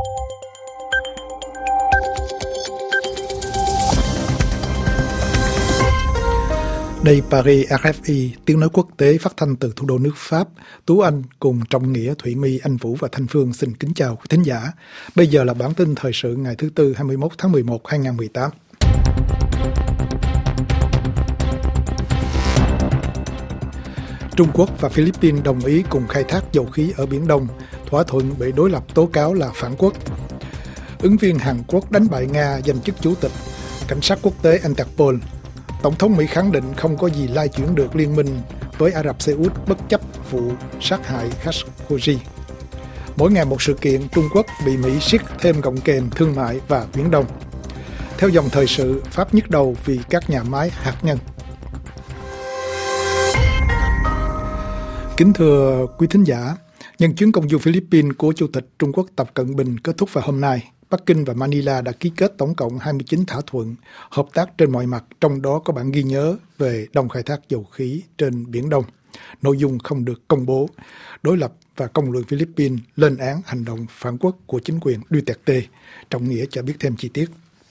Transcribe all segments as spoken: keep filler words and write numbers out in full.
Đây Paris rờ ép i, tiếng nói quốc tế phát thanh từ thủ đô nước Pháp. Tú Anh cùng Trọng Nghĩa, Thủy My, Anh Vũ và Thanh Phương xin kính chào quý thính giả. Bây giờ là bản tin thời sự ngày thứ Tư hai mươi mốt tháng mười một hai nghìn không trăm mười tám. Trung Quốc và Philippines đồng ý cùng khai thác dầu khí ở Biển Đông. Thỏa thuận bị đối lập tố cáo là phản quốc. Ứng viên Hàn Quốc đánh bại Nga giành chức chủ tịch. Cảnh sát quốc tế Interpol. Tổng thống Mỹ khẳng định không có gì lai chuyển được liên minh với Ả Rập Xê Út bất chấp vụ sát hại Khashoggi. Mỗi ngày một sự kiện, Trung Quốc bị Mỹ siết thêm gọng kềm thương mại và Biển Đông. Theo dòng thời sự, Pháp nhức đầu vì các nhà máy hạt nhân. Kính thưa quý thính giả, nhân chuyến công du Philippines của Chủ tịch Trung Quốc Tập Cận Bình kết thúc vào hôm nay, Bắc Kinh và Manila đã ký kết tổng cộng hai mươi chín thỏa thuận hợp tác trên mọi mặt, trong đó có bản ghi nhớ về đồng khai thác dầu khí trên Biển Đông. Nội dung không được công bố. Đối lập và công luận Philippines lên án hành động phản quốc của chính quyền Duterte. Trọng Nghĩa cho biết thêm chi tiết.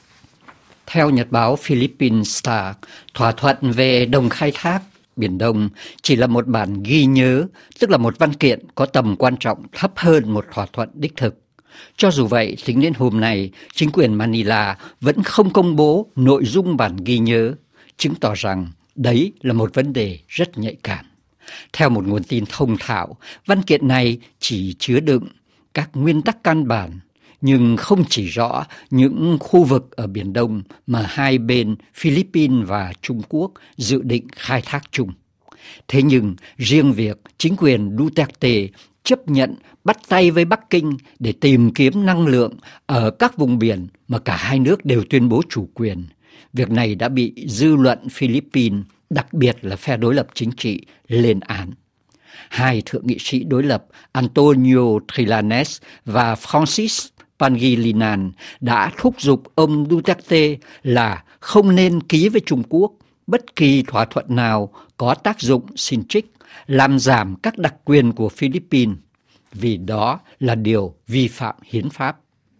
Theo nhật báo Philippines Star, thỏa thuận về đồng khai thác Biển Đông chỉ là một bản ghi nhớ, tức là một văn kiện có tầm quan trọng thấp hơn một thỏa thuận đích thực. Cho dù vậy, tính đến hôm nay, chính quyền Manila vẫn không công bố nội dung bản ghi nhớ, chứng tỏ rằng đấy là một vấn đề rất nhạy cảm. Theo một nguồn tin thông thạo, văn kiện này chỉ chứa đựng các nguyên tắc căn bản, nhưng không chỉ rõ những khu vực ở Biển Đông mà hai bên Philippines và Trung Quốc dự định khai thác chung. Thế nhưng, riêng việc chính quyền Duterte chấp nhận bắt tay với Bắc Kinh để tìm kiếm năng lượng ở các vùng biển mà cả hai nước đều tuyên bố chủ quyền, việc này đã bị dư luận Philippines, đặc biệt là phe đối lập chính trị, lên án. Hai thượng nghị sĩ đối lập Antonio Trillanes và Francis Pangilinan đã thúc giục ông Duterte là không nên ký với Trung Quốc bất kỳ thỏa thuận nào có tác dụng xin trích, làm giảm các đặc quyền của Philippines, vì đó là điều vi phạm hiến pháp.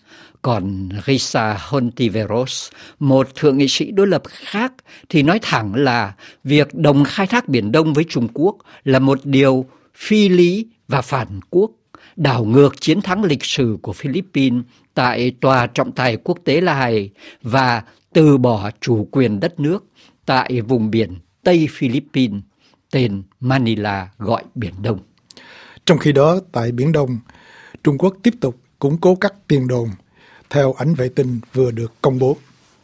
Còn Risa Hontiveros, một thượng nghị sĩ đối lập khác, thì nói thẳng là việc đồng khai thác Biển Đông với Trung Quốc là một điều phi lý và phản quốc, đảo ngược chiến thắng lịch sử của Philippines tại Tòa trọng tài quốc tế La Hay và từ bỏ chủ quyền đất nước tại vùng biển Tây Philippines, tên Manila gọi Biển Đông. Trong khi đó, tại Biển Đông, Trung Quốc tiếp tục củng cố các tiền đồn, theo ảnh vệ tinh vừa được công bố.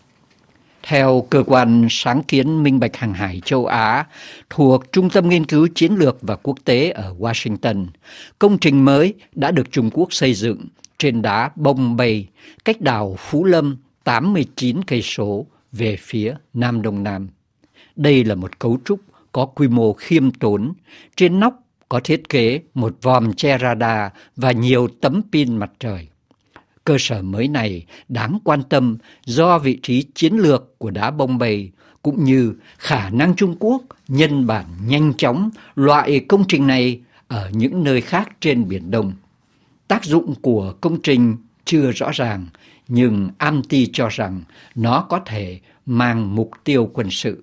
Theo Cơ quan Sáng kiến Minh bạch Hàng hải châu Á thuộc Trung tâm Nghiên cứu Chiến lược và Quốc tế ở Washington, công trình mới đã được Trung Quốc xây dựng trên đá Bông Bay, cách đảo Phú Lâm tám mươi chín cây số về phía Nam Đông Nam. Đây là một cấu trúc có quy mô khiêm tốn, trên nóc có thiết kế một vòm che radar và nhiều tấm pin mặt trời. Cơ sở mới này đáng quan tâm do vị trí chiến lược của đá Bông Bay, cũng như khả năng Trung Quốc nhân bản nhanh chóng loại công trình này ở những nơi khác trên Biển Đông. Tác dụng của công trình chưa rõ ràng, nhưng Amnesty cho rằng nó có thể mang mục tiêu quân sự.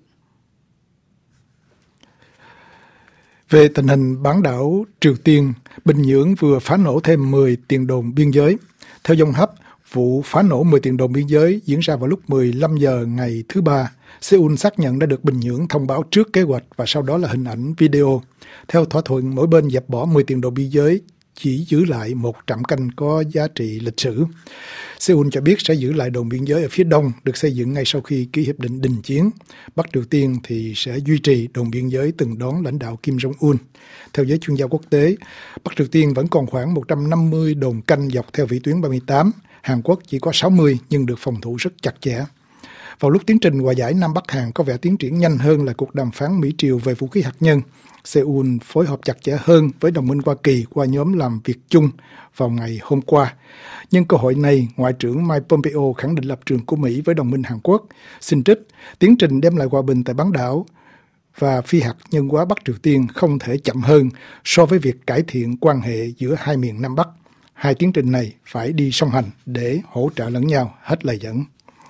Về tình hình bán đảo Triều Tiên, Bình Nhưỡng vừa phá nổ thêm mười tiền đồn biên giới. Theo Yonhap, vụ phá nổ mười tiền đồn biên giới diễn ra vào lúc mười lăm giờ ngày thứ Ba. Seoul xác nhận đã được Bình Nhưỡng thông báo trước kế hoạch và sau đó là hình ảnh video. Theo thỏa thuận, mỗi bên dẹp bỏ mười tiền đồn biên giới, chỉ giữ lại một trạm canh có giá trị lịch sử. Seoul cho biết sẽ giữ lại đồn biên giới ở phía đông, được xây dựng ngay sau khi ký hiệp định đình chiến. Bắc Triều Tiên thì sẽ duy trì đồn biên giới từng đón lãnh đạo Kim Jong-un. Theo giới chuyên gia quốc tế, Bắc Triều Tiên vẫn còn khoảng một trăm năm mươi đồn canh dọc theo vĩ tuyến ba mươi tám. Hàn Quốc chỉ có sáu mươi nhưng được phòng thủ rất chặt chẽ. Vào lúc tiến trình hòa giải Nam Bắc Hàn có vẻ tiến triển nhanh hơn là cuộc đàm phán Mỹ-Triều về vũ khí hạt nhân, Seoul phối hợp chặt chẽ hơn với đồng minh Hoa Kỳ qua nhóm làm việc chung vào ngày hôm qua. Nhân cơ hội này, Ngoại trưởng Mike Pompeo khẳng định lập trường của Mỹ với đồng minh Hàn Quốc, xin trích tiến trình đem lại hòa bình tại bán đảo và phi hạt nhân hóa Bắc Triều Tiên không thể chậm hơn so với việc cải thiện quan hệ giữa hai miền Nam Bắc. Hai tiến trình này phải đi song hành để hỗ trợ lẫn nhau, hết lời dẫn.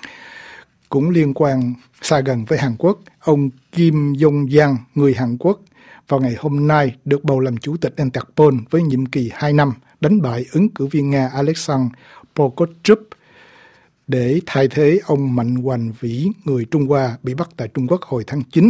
Cũng liên quan xa gần với Hàn Quốc, ông Kim Yong-giang, người Hàn Quốc, vào ngày hôm nay được bầu làm chủ tịch Interpol với nhiệm kỳ hai năm, đánh bại ứng cử viên Nga Alexander Prokopchuk để thay thế ông Mạnh Hoành Vĩ, người Trung Hoa, bị bắt tại Trung Quốc hồi tháng chín.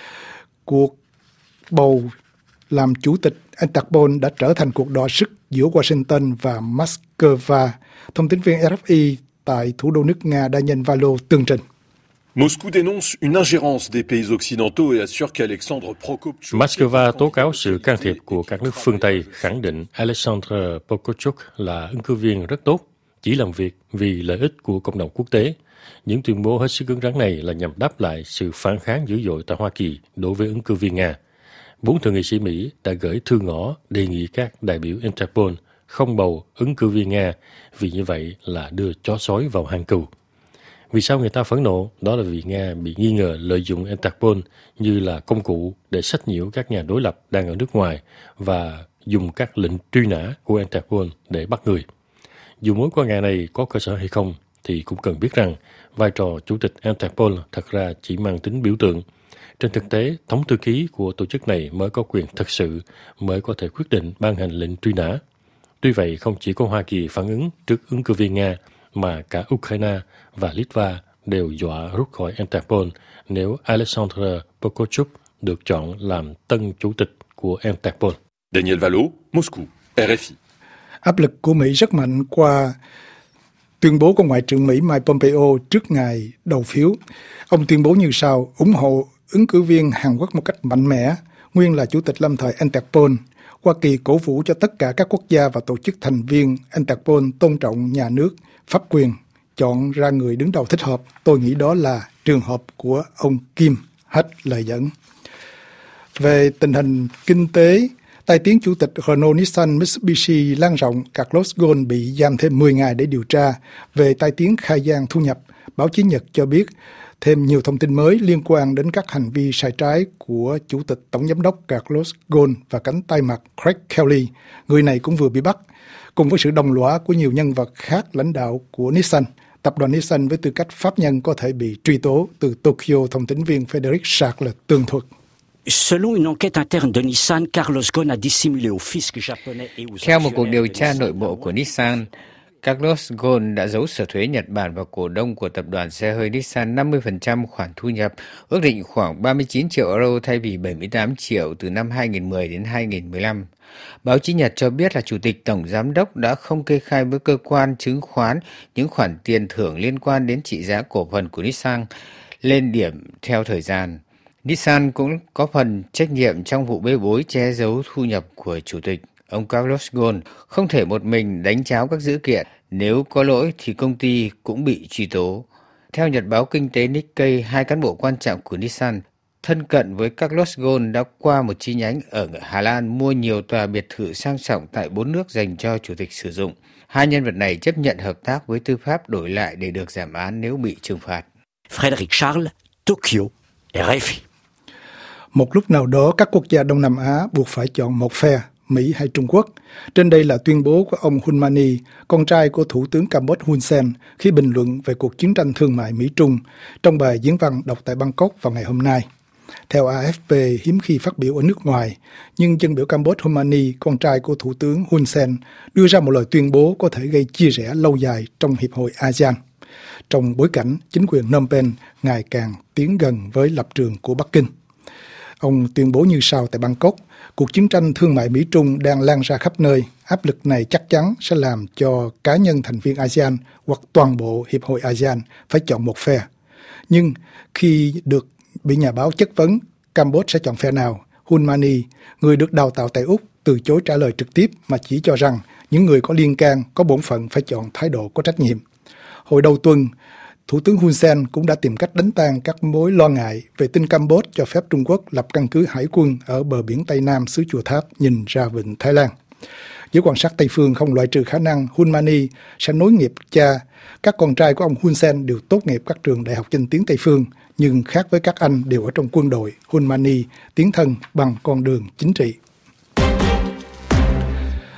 Cuộc bầu làm chủ tịch Interpol đã trở thành cuộc đọ sức giữa Washington và Moscow. Thông tin viên rờ ép i tại thủ đô nước Nga Daniel Valo tường trình. Moscou dénonce une ingérence des pays occidentaux et assure qu'Alexandre Prokopchuk... Moscow tố cáo sự can thiệp của các nước phương Tây, khẳng định Alexander Prokopchuk là ứng cử viên rất tốt, chỉ làm việc vì lợi ích của cộng đồng quốc tế. Những tuyên bố hết sức cứng rắn này là nhằm đáp lại sự phản kháng dữ dội tại Hoa Kỳ đối với ứng cử viên Nga. Bốn thượng nghị sĩ Mỹ đã gửi thư ngõ đề nghị các đại biểu Interpol không bầu ứng cử viên Nga vì như vậy là đưa chó sói vào hang cừu. Vì sao người ta phẫn nộ? Đó là vì Nga bị nghi ngờ lợi dụng Interpol như là công cụ để sách nhiễu các nhà đối lập đang ở nước ngoài và dùng các lệnh truy nã của Interpol để bắt người. Dù mối quan ngại này có cơ sở hay không, thì cũng cần biết rằng vai trò chủ tịch Interpol thật ra chỉ mang tính biểu tượng. Trên thực tế, thống thư ký của tổ chức này mới có quyền thực sự, mới có thể quyết định ban hành lệnh truy nã. Tuy vậy, không chỉ có Hoa Kỳ phản ứng trước ứng cử viên Nga, mà cả Ukraine và Litva đều dọa rút khỏi Interpol nếu Alexander Prokopchuk được chọn làm tân chủ tịch của Interpol. Daniel Valo, Moscou, rờ ép i. Áp lực của Mỹ rất mạnh qua tuyên bố của Ngoại trưởng Mỹ Mike Pompeo trước ngày đầu phiếu. Ông tuyên bố như sau: ủng hộ ứng cử viên Hàn Quốc một cách mạnh mẽ, nguyên là chủ tịch lâm thời Interpol. Hoa Kỳ cổ vũ cho tất cả các quốc gia và tổ chức thành viên Interpol tôn trọng nhà nước, pháp quyền, chọn ra người đứng đầu thích hợp. Tôi nghĩ đó là trường hợp của ông Kim. Hết lời dẫn. Về tình hình kinh tế, tai tiếng chủ tịch Renault Nissan Mitsubishi lan rộng, Carlos Ghosn bị giam thêm mười ngày để điều tra về tai tiếng khai gian thu nhập. Báo chí Nhật cho biết thêm nhiều thông tin mới liên quan đến các hành vi sai trái của chủ tịch tổng giám đốc Carlos Ghosn và cánh tay mặt Craig Kelly. Người này cũng vừa bị bắt, cùng với sự đồng lõa của nhiều nhân vật khác lãnh đạo của Nissan. Tập đoàn Nissan với tư cách pháp nhân có thể bị truy tố. Từ Tokyo, thông tấn viên Frederick Shark tường thuật. Selon une enquête interne de Nissan, Carlos Ghosn a dissimulé au fisc japonais et aux Theo một cuộc điều tra nội bộ của Nissan, Carlos Ghosn đã giấu sở thuế Nhật Bản và cổ đông của tập đoàn xe hơi Nissan năm mươi phần trăm khoản thu nhập, ước định khoảng ba mươi chín triệu euro thay vì bảy mươi tám triệu từ năm hai nghìn không trăm mười đến hai nghìn không trăm mười lăm. Báo chí Nhật cho biết là Chủ tịch Tổng Giám đốc đã không kê khai với cơ quan chứng khoán những khoản tiền thưởng liên quan đến trị giá cổ phần của Nissan lên điểm theo thời gian. Nissan cũng có phần trách nhiệm trong vụ bê bối che giấu thu nhập của Chủ tịch. Ông Carlos Ghosn không thể một mình đánh tráo các dữ kiện. Nếu có lỗi thì công ty cũng bị truy tố. Theo nhật báo kinh tế Nikkei, hai cán bộ quan trọng của Nissan thân cận với Carlos Ghosn đã qua một chi nhánh ở Hà Lan mua nhiều tòa biệt thự sang trọng tại bốn nước dành cho chủ tịch sử dụng. Hai nhân vật này chấp nhận hợp tác với tư pháp đổi lại để được giảm án nếu bị trừng phạt. Frédéric Charles, Tokyo, rờ ép i. Một lúc nào đó, các quốc gia Đông Nam Á buộc phải chọn một phe, Mỹ hay Trung Quốc. Trên đây là tuyên bố của ông Hun Mani, con trai của Thủ tướng Campuchia Hun Sen, khi bình luận về cuộc chiến tranh thương mại Mỹ-Trung trong bài diễn văn đọc tại Bangkok vào ngày hôm nay. Theo a ép pê, hiếm khi phát biểu ở nước ngoài, nhưng dân biểu Campuchia Hun Mani, con trai của Thủ tướng Hun Sen, đưa ra một lời tuyên bố có thể gây chia rẽ lâu dài trong Hiệp hội a sê an. Trong bối cảnh chính quyền Phnom Penh ngày càng tiến gần với lập trường của Bắc Kinh. Ông tuyên bố như sau tại Bangkok: cuộc chiến tranh thương mại Mỹ-Trung đang lan ra khắp nơi. Áp lực này chắc chắn sẽ làm cho cá nhân thành viên a sê an hoặc toàn bộ Hiệp hội a sê an phải chọn một phe. Nhưng khi được bị nhà báo chất vấn Campuchia sẽ chọn phe nào, Hun Mani, người được đào tạo tại Úc, từ chối trả lời trực tiếp mà chỉ cho rằng những người có liên can có bổn phận phải chọn thái độ có trách nhiệm. Hồi đầu tuần, Thủ tướng Hun Sen cũng đã tìm cách đánh tan các mối lo ngại về tin Campuchia cho phép Trung Quốc lập căn cứ hải quân ở bờ biển Tây Nam xứ Chùa Tháp nhìn ra vịnh Thái Lan. Giới quan sát Tây phương không loại trừ khả năng Hun Mani sẽ nối nghiệp cha. Các con trai của ông Hun Sen đều tốt nghiệp các trường đại học danh tiếng Tây phương, nhưng khác với các anh đều ở trong quân đội, Hun Mani tiến thân bằng con đường chính trị.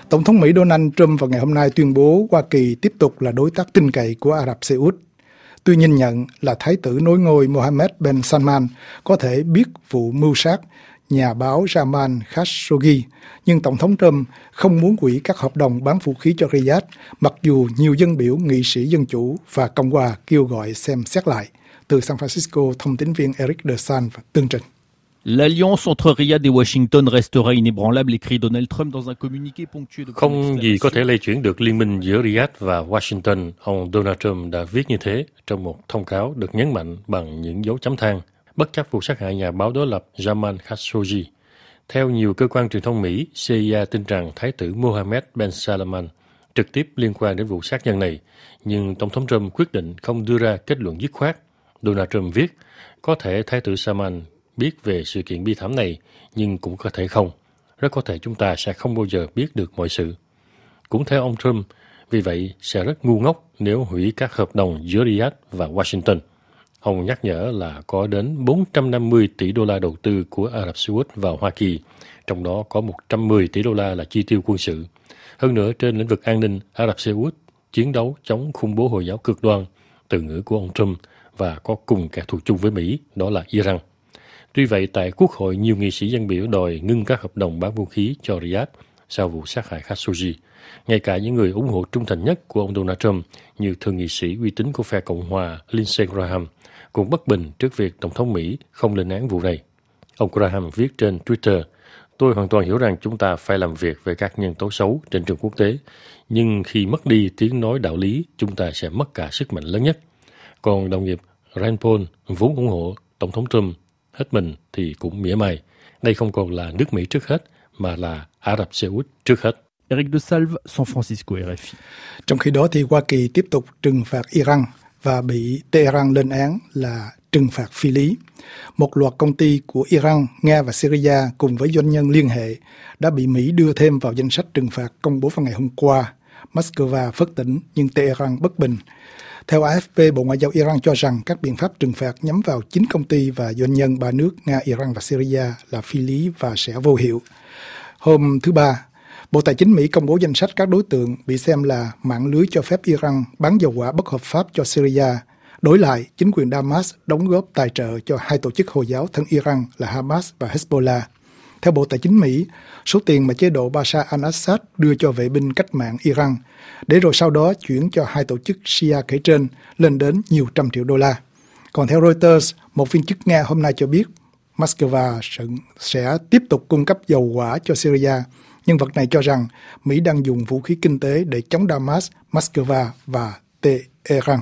Tổng thống Mỹ Donald Trump vào ngày hôm nay tuyên bố Hoa Kỳ tiếp tục là đối tác tin cậy của Ả Rập Xê Út. Tuy nhìn nhận là Thái tử nối ngôi Mohammed bin Salman có thể biết vụ mưu sát nhà báo Jamal Khashoggi, nhưng Tổng thống Trump không muốn hủy các hợp đồng bán vũ khí cho Riyadh, mặc dù nhiều dân biểu, nghị sĩ Dân Chủ và Cộng hòa kêu gọi xem xét lại. Từ San Francisco, thông tín viên Eric De San tường trình. L'alliance entre Riyad et Washington restera inébranlable, écrit Donald Trump dans un communiqué ponctué de... Không gì có thể lay chuyển được liên minh giữa Riyadh và Washington, ông Donald Trump đã viết như thế trong một thông cáo được nhấn mạnh bằng những dấu chấm than, bất chấp vụ sát hại nhà báo đối lập Jamal Khashoggi. Theo nhiều cơ quan truyền thông Mỹ, C I A tin rằng Thái tử Mohammed bin Salman trực tiếp liên quan đến vụ sát nhân này, nhưng Tổng thống Trump quyết định không đưa ra kết luận dứt khoát. Donald Trump viết, có thể Thái tử Salman biết về sự kiện bi thảm này, nhưng cũng có thể không. Rất có thể chúng ta sẽ không bao giờ biết được mọi sự. Cũng theo ông Trump, vì vậy sẽ rất ngu ngốc nếu hủy các hợp đồng giữa Riyadh và Washington. Ông nhắc nhở là có đến bốn trăm năm mươi tỷ đô la đầu tư của Ả Rập Xê Út vào Hoa Kỳ, trong đó có một trăm mười tỷ đô la là chi tiêu quân sự. Hơn nữa, trên lĩnh vực an ninh, Ả Rập Xê Út chiến đấu chống khủng bố Hồi giáo cực đoan, từ ngữ của ông Trump, và có cùng kẻ thù chung với Mỹ, đó là Iran. Tuy vậy, tại Quốc hội, nhiều nghị sĩ dân biểu đòi ngưng các hợp đồng bán vũ khí cho Riyadh sau vụ sát hại Khashoggi. Ngay cả những người ủng hộ trung thành nhất của ông Donald Trump, như thượng nghị sĩ uy tín của phe Cộng hòa Lindsey Graham, cũng bất bình trước việc Tổng thống Mỹ không lên án vụ này. Ông Graham viết trên Twitter, tôi hoàn toàn hiểu rằng chúng ta phải làm việc với các nhân tố xấu trên trường quốc tế, nhưng khi mất đi tiếng nói đạo lý, chúng ta sẽ mất cả sức mạnh lớn nhất. Còn đồng nghiệp Rand Paul, vốn ủng hộ Tổng thống Trump hết mình thì cũng mỉa mai. Đây không còn là nước Mỹ trước hết, mà là Ả Rập Xê Út trước hết. Eric De Salve, San Francisco, R F I. Trong khi đó thì Hoa Kỳ tiếp tục trừng phạt Iran và bị Tehran lên án là trừng phạt phi lý. Một loạt công ty của Iran, Nga và Syria cùng với doanh nhân liên hệ đã bị Mỹ đưa thêm vào danh sách trừng phạt công bố vào ngày hôm qua. Moscow phất tỉnh nhưng Tehran bất bình. Theo A F P, Bộ Ngoại giao Iran cho rằng các biện pháp trừng phạt nhắm vào chín công ty và doanh nhân ba nước Nga, Iran và Syria là phi lý và sẽ vô hiệu. Hôm thứ Ba, Bộ Tài chính Mỹ công bố danh sách các đối tượng bị xem là mạng lưới cho phép Iran bán dầu hỏa bất hợp pháp cho Syria. Đối lại, chính quyền Damas đóng góp tài trợ cho hai tổ chức Hồi giáo thân Iran là Hamas và Hezbollah. Theo Bộ Tài chính Mỹ, số tiền mà chế độ Bashar al-Assad đưa cho vệ binh cách mạng Iran, để rồi sau đó chuyển cho hai tổ chức Shia kể trên lên đến nhiều trăm triệu đô la. Còn theo Reuters, một viên chức Nga hôm nay cho biết Moscow sẽ tiếp tục cung cấp dầu hỏa cho Syria. Nhân vật này cho rằng Mỹ đang dùng vũ khí kinh tế để chống Damas, Moscow và Tehran.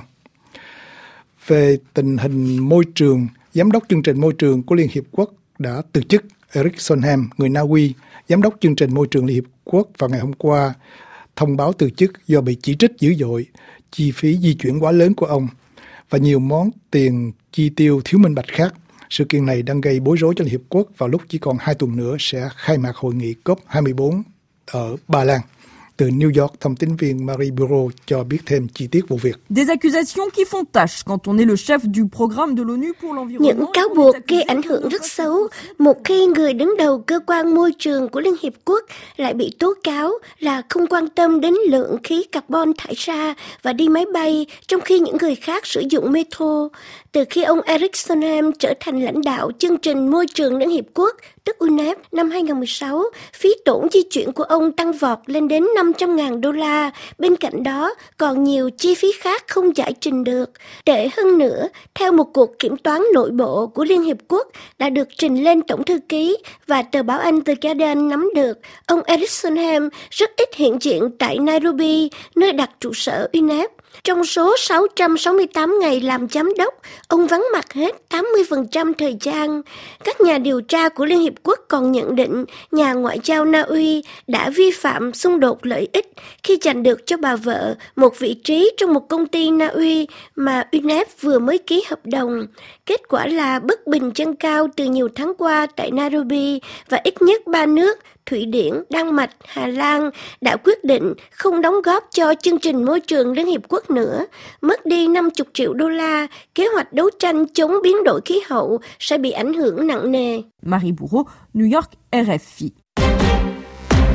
Về tình hình môi trường, Giám đốc chương trình môi trường của Liên Hiệp Quốc đã từ chức. Eric Solheim, người Na Uy, Giám đốc chương trình môi trường Liên Hiệp Quốc vào ngày hôm qua, thông báo từ chức do bị chỉ trích dữ dội, chi phí di chuyển quá lớn của ông và nhiều món tiền chi tiêu thiếu minh bạch khác. Sự kiện này đang gây bối rối cho Liên Hiệp Quốc vào lúc chỉ còn hai tuần nữa sẽ khai mạc hội nghị C O P hai mươi bốn ở Ba Lan. Từ New York, thông tín viên Marie Bureau cho biết thêm chi tiết vụ việc. Des accusations qui font tache quand on est le chef du programme de l'ONU pour l'environnement. Những cáo buộc gây ảnh hưởng rất xấu một khi người đứng đầu cơ quan môi trường của Liên Hiệp Quốc lại bị tố cáo là không quan tâm đến lượng khí carbon thải ra và đi máy bay, trong khi những người khác sử dụng metro. Từ khi ông Eric Solheim trở thành lãnh đạo chương trình môi trường Liên Hiệp Quốc, tức U N E P, năm hai không một sáu, phí tổn di chuyển của ông tăng vọt lên đến năm trăm ngàn đô la. Bên cạnh đó, còn nhiều chi phí khác không giải trình được. Tệ hơn nữa, theo một cuộc kiểm toán nội bộ của Liên Hiệp Quốc đã được trình lên Tổng thư ký và tờ báo Anh The Guardian nắm được, ông Eric Solheim rất ít hiện diện tại Nairobi, nơi đặt trụ sở U N E P. Trong số sáu trăm sáu mươi tám ngày làm giám đốc, ông vắng mặt hết tám mươi phần trăm thời gian. Các nhà điều tra của Liên Hiệp Quốc còn nhận định nhà ngoại giao Na Uy đã vi phạm xung đột lợi ích khi giành được cho bà vợ một vị trí trong một công ty Na Uy mà U N E P vừa mới ký hợp đồng. Kết quả là bất bình dâng cao từ nhiều tháng qua tại Nairobi và ít nhất ba nước Thụy Điển, Đan Mạch, Hà Lan đã quyết định không đóng góp cho chương trình môi trường Liên Hiệp Quốc nữa. Mất đi năm mươi triệu đô la, kế hoạch đấu tranh chống biến đổi khí hậu sẽ bị ảnh hưởng nặng nề. Marie Bourreau, New York, R F I.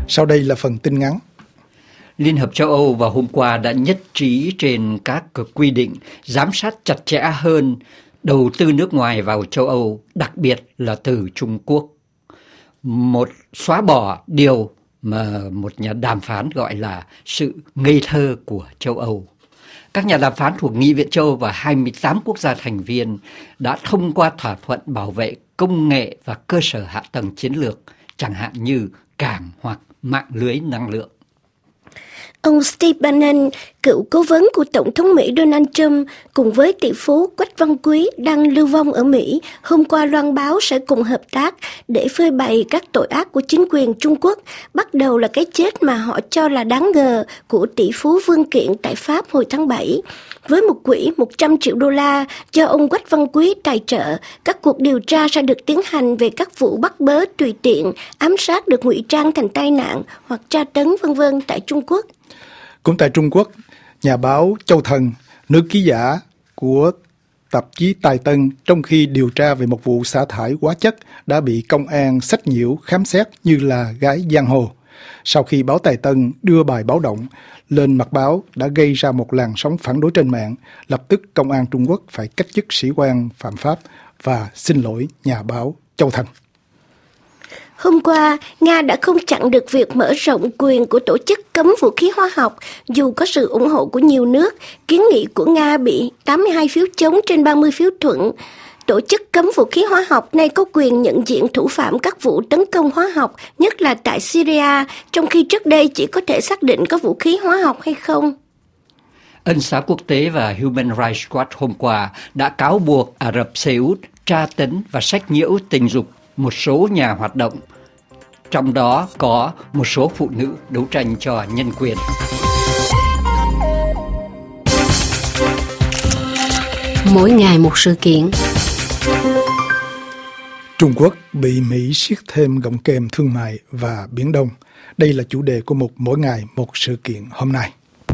Sau đây là phần tin ngắn. Liên Hợp châu Âu vào hôm qua đã nhất trí trên các quy định giám sát chặt chẽ hơn đầu tư nước ngoài vào châu Âu, đặc biệt là từ Trung Quốc. Một xóa bỏ điều mà một nhà đàm phán gọi là sự ngây thơ của châu Âu. Các nhà đàm phán thuộc Nghị viện châu Âu và hai mươi tám quốc gia thành viên đã thông qua thỏa thuận bảo vệ công nghệ và cơ sở hạ tầng chiến lược, chẳng hạn như cảng hoặc mạng lưới năng lượng. Ông Steve Bannon, cựu cố vấn của Tổng thống Mỹ Donald Trump, cùng với tỷ phú Quách Văn Quý đang lưu vong ở Mỹ, hôm qua loan báo sẽ cùng hợp tác để phơi bày các tội ác của chính quyền Trung Quốc, bắt đầu là cái chết mà họ cho là đáng ngờ của tỷ phú Vương Kiện tại Pháp hồi tháng bảy. Với một quỹ một trăm triệu đô la do ông Quách Văn Quý tài trợ, các cuộc điều tra sẽ được tiến hành về các vụ bắt bớ tùy tiện, ám sát được ngụy trang thành tai nạn hoặc tra tấn vân vân tại Trung Quốc. Cũng tại Trung Quốc, nhà báo Châu Thần, nữ ký giả của tạp chí Tài Tân, trong khi điều tra về một vụ xả thải hóa chất đã bị công an sách nhiễu khám xét như là gái giang hồ. Sau khi báo Tài Tân đưa bài báo động lên mặt báo đã gây ra một làn sóng phản đối trên mạng, lập tức công an Trung Quốc phải cách chức sĩ quan phạm pháp và xin lỗi nhà báo Châu Thần. Hôm qua, Nga đã không chặn được việc mở rộng quyền của tổ chức cấm vũ khí hóa học, dù có sự ủng hộ của nhiều nước. Kiến nghị của Nga bị tám mươi hai phiếu chống trên ba mươi phiếu thuận. Tổ chức cấm vũ khí hóa học nay có quyền nhận diện thủ phạm các vụ tấn công hóa học, nhất là tại Syria, trong khi trước đây chỉ có thể xác định có vũ khí hóa học hay không. Ân xá quốc tế và Human Rights Watch hôm qua đã cáo buộc Ả Rập Xê Út tra tấn và sách nhiễu tình dục một số nhà hoạt động, trong đó có một số phụ nữ đấu tranh cho nhân quyền. Mỗi ngày một sự kiện. Trung Quốc bị Mỹ siết thêm gọng kềm thương mại và Biển Đông. Đây là chủ đề của một Mỗi ngày một sự kiện hôm nay.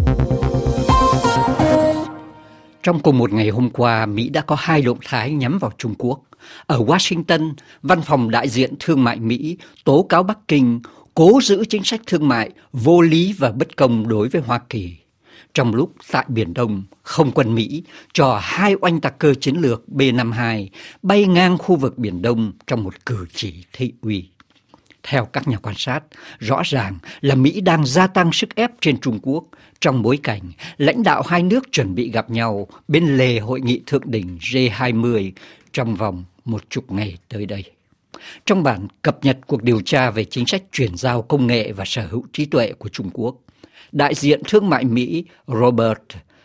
Trong cùng một ngày hôm qua, Mỹ đã có hai động thái nhắm vào Trung Quốc. Ở Washington, Văn phòng Đại diện Thương mại Mỹ tố cáo Bắc Kinh cố giữ chính sách thương mại vô lý và bất công đối với Hoa Kỳ. Trong lúc tại Biển Đông, không quân Mỹ cho hai oanh tạc cơ chiến lược B năm mươi hai bay ngang khu vực Biển Đông trong một cử chỉ thị uy. Theo các nhà quan sát, rõ ràng là Mỹ đang gia tăng sức ép trên Trung Quốc trong bối cảnh lãnh đạo hai nước chuẩn bị gặp nhau bên lề hội nghị thượng đỉnh G hai mươi trong vòng một chục ngày tới đây. Trong bản cập nhật cuộc điều tra về chính sách chuyển giao công nghệ và sở hữu trí tuệ của Trung Quốc, đại diện thương mại Mỹ Robert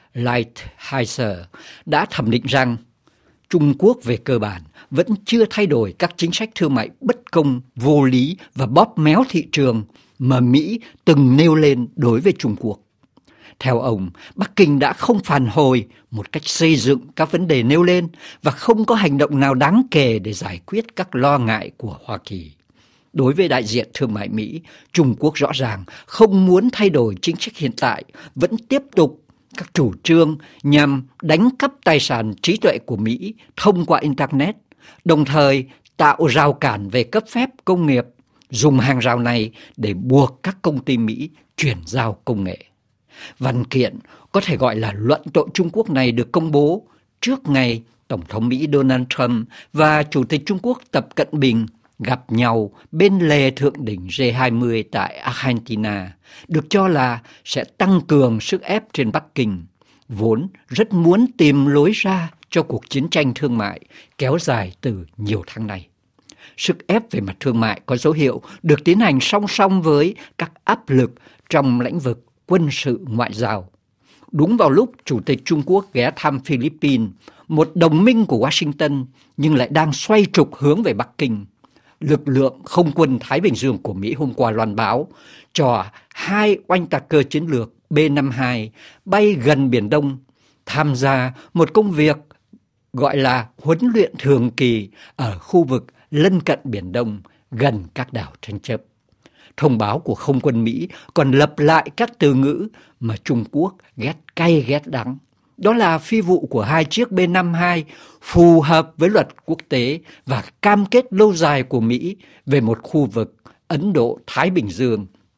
Lighthizer đã thẩm định rằng Trung Quốc về cơ bản vẫn chưa thay đổi các chính sách thương mại bất công, vô lý và bóp méo thị trường mà Mỹ từng nêu lên đối với Trung Quốc. Theo ông, Bắc Kinh đã không phản hồi một cách xây dựng các vấn đề nêu lên và không có hành động nào đáng kể để giải quyết các lo ngại của Hoa Kỳ. Đối với đại diện thương mại Mỹ, Trung Quốc rõ ràng không muốn thay đổi chính sách hiện tại, vẫn tiếp tục các chủ trương nhằm đánh cắp tài sản trí tuệ của Mỹ thông qua Internet, đồng thời tạo rào cản về cấp phép công nghiệp, dùng hàng rào này để buộc các công ty Mỹ chuyển giao công nghệ. Văn kiện có thể gọi là luận tội Trung Quốc này được công bố trước ngày Tổng thống Mỹ Donald Trump và Chủ tịch Trung Quốc Tập Cận Bình gặp nhau bên lề thượng đỉnh G hai mươi tại Argentina, được cho là sẽ tăng cường sức ép trên Bắc Kinh, vốn rất muốn tìm lối ra cho cuộc chiến tranh thương mại kéo dài từ nhiều tháng nay. Sức ép về mặt thương mại có dấu hiệu được tiến hành song song với các áp lực trong lĩnh vực quân sự ngoại giao. Đúng vào lúc Chủ tịch Trung Quốc ghé thăm Philippines, một đồng minh của Washington nhưng lại đang xoay trục hướng về Bắc Kinh, lực lượng không quân Thái Bình Dương của Mỹ hôm qua loan báo cho hai oanh tạc cơ chiến lược B năm mươi hai bay gần Biển Đông, tham gia một công việc gọi là huấn luyện thường kỳ ở khu vực lân cận Biển Đông gần các đảo tranh chấp. Thông báo của không quân Mỹ còn lặp lại các từ ngữ mà Trung Quốc ghét cay ghét đắng. Đó là phi vụ của hai chiếc B năm mươi hai phù hợp với luật quốc tế và cam kết lâu dài của Mỹ về một khu vực Ấn Độ-Thái Bình Dương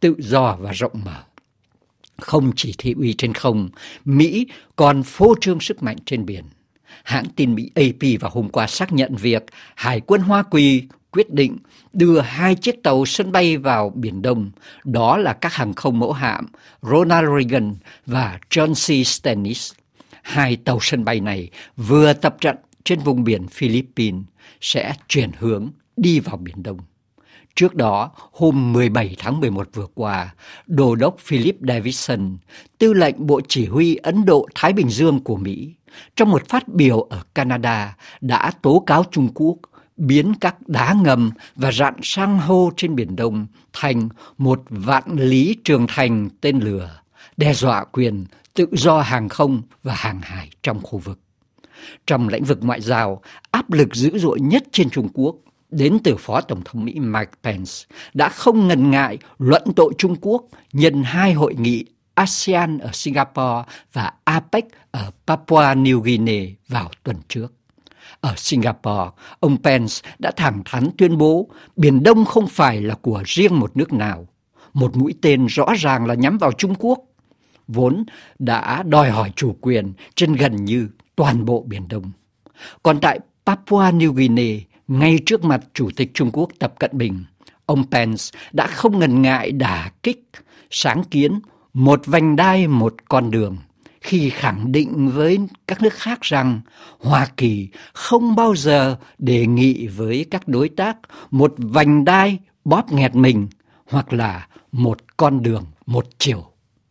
tự do và rộng mở. Không chỉ thị uy trên không, Mỹ còn phô trương sức mạnh trên biển. Hãng tin Mỹ A P vào hôm qua xác nhận việc Hải quân Hoa Kỳ quyết định đưa hai chiếc tàu sân bay vào Biển Đông, đó là các hàng không mẫu hạm Ronald Reagan và John C. Stennis. Hai tàu sân bay này vừa tập trận trên vùng biển Philippines sẽ chuyển hướng đi vào Biển Đông. Trước đó, hôm mười bảy tháng mười một vừa qua, Đô đốc Philip Davidson, tư lệnh Bộ Chỉ huy Ấn Độ-Thái Bình Dương của Mỹ, trong một phát biểu ở Canada đã tố cáo Trung Quốc biến các đá ngầm và rạn san hô trên Biển Đông thành một vạn lý trường thành tên lửa, đe dọa quyền tự do hàng không và hàng hải trong khu vực. Trong lĩnh vực ngoại giao, áp lực dữ dội nhất trên Trung Quốc đến từ Phó Tổng thống Mỹ Mike Pence đã không ngần ngại luận tội Trung Quốc nhân hai hội nghị a sê an ở Singapore và a pếch ở Papua New Guinea vào tuần trước. Ở Singapore, ông Pence đã thẳng thắn tuyên bố Biển Đông không phải là của riêng một nước nào. Một mũi tên rõ ràng là nhắm vào Trung Quốc, vốn đã đòi hỏi chủ quyền trên gần như toàn bộ Biển Đông. Còn tại Papua New Guinea, ngay trước mặt Chủ tịch Trung Quốc Tập Cận Bình, ông Pence đã không ngần ngại đả kích sáng kiến một vành đai một con đường, khi khẳng định với các nước khác rằng Hoa Kỳ không bao giờ đề nghị với các đối tác một vành đai bóp nghẹt mình hoặc là một con đường một chiều.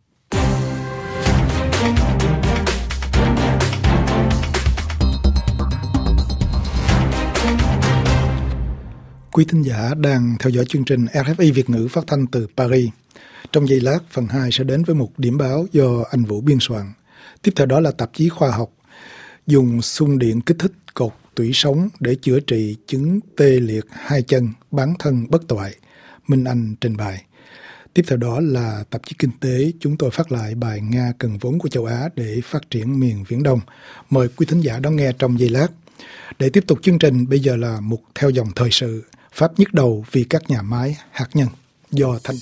Quý thính giả đang theo dõi chương trình rờ ép i Việt ngữ phát thanh từ Paris. Trong giây lát, phần hai sẽ đến với một điểm báo do anh Vũ biên soạn. Tiếp theo đó là tạp chí khoa học dùng xung điện kích thích cột tủy sống để chữa trị chứng tê liệt hai chân, bán thân bất toại. Minh Anh trình bày. Tiếp theo đó là tạp chí kinh tế, chúng tôi phát lại bài Nga cần vốn của châu Á để phát triển miền Viễn Đông. Mời quý thính giả đón nghe trong giây lát. Để tiếp tục chương trình, bây giờ là mục theo dòng thời sự, Pháp nhức đầu vì các nhà máy hạt nhân do Thanh.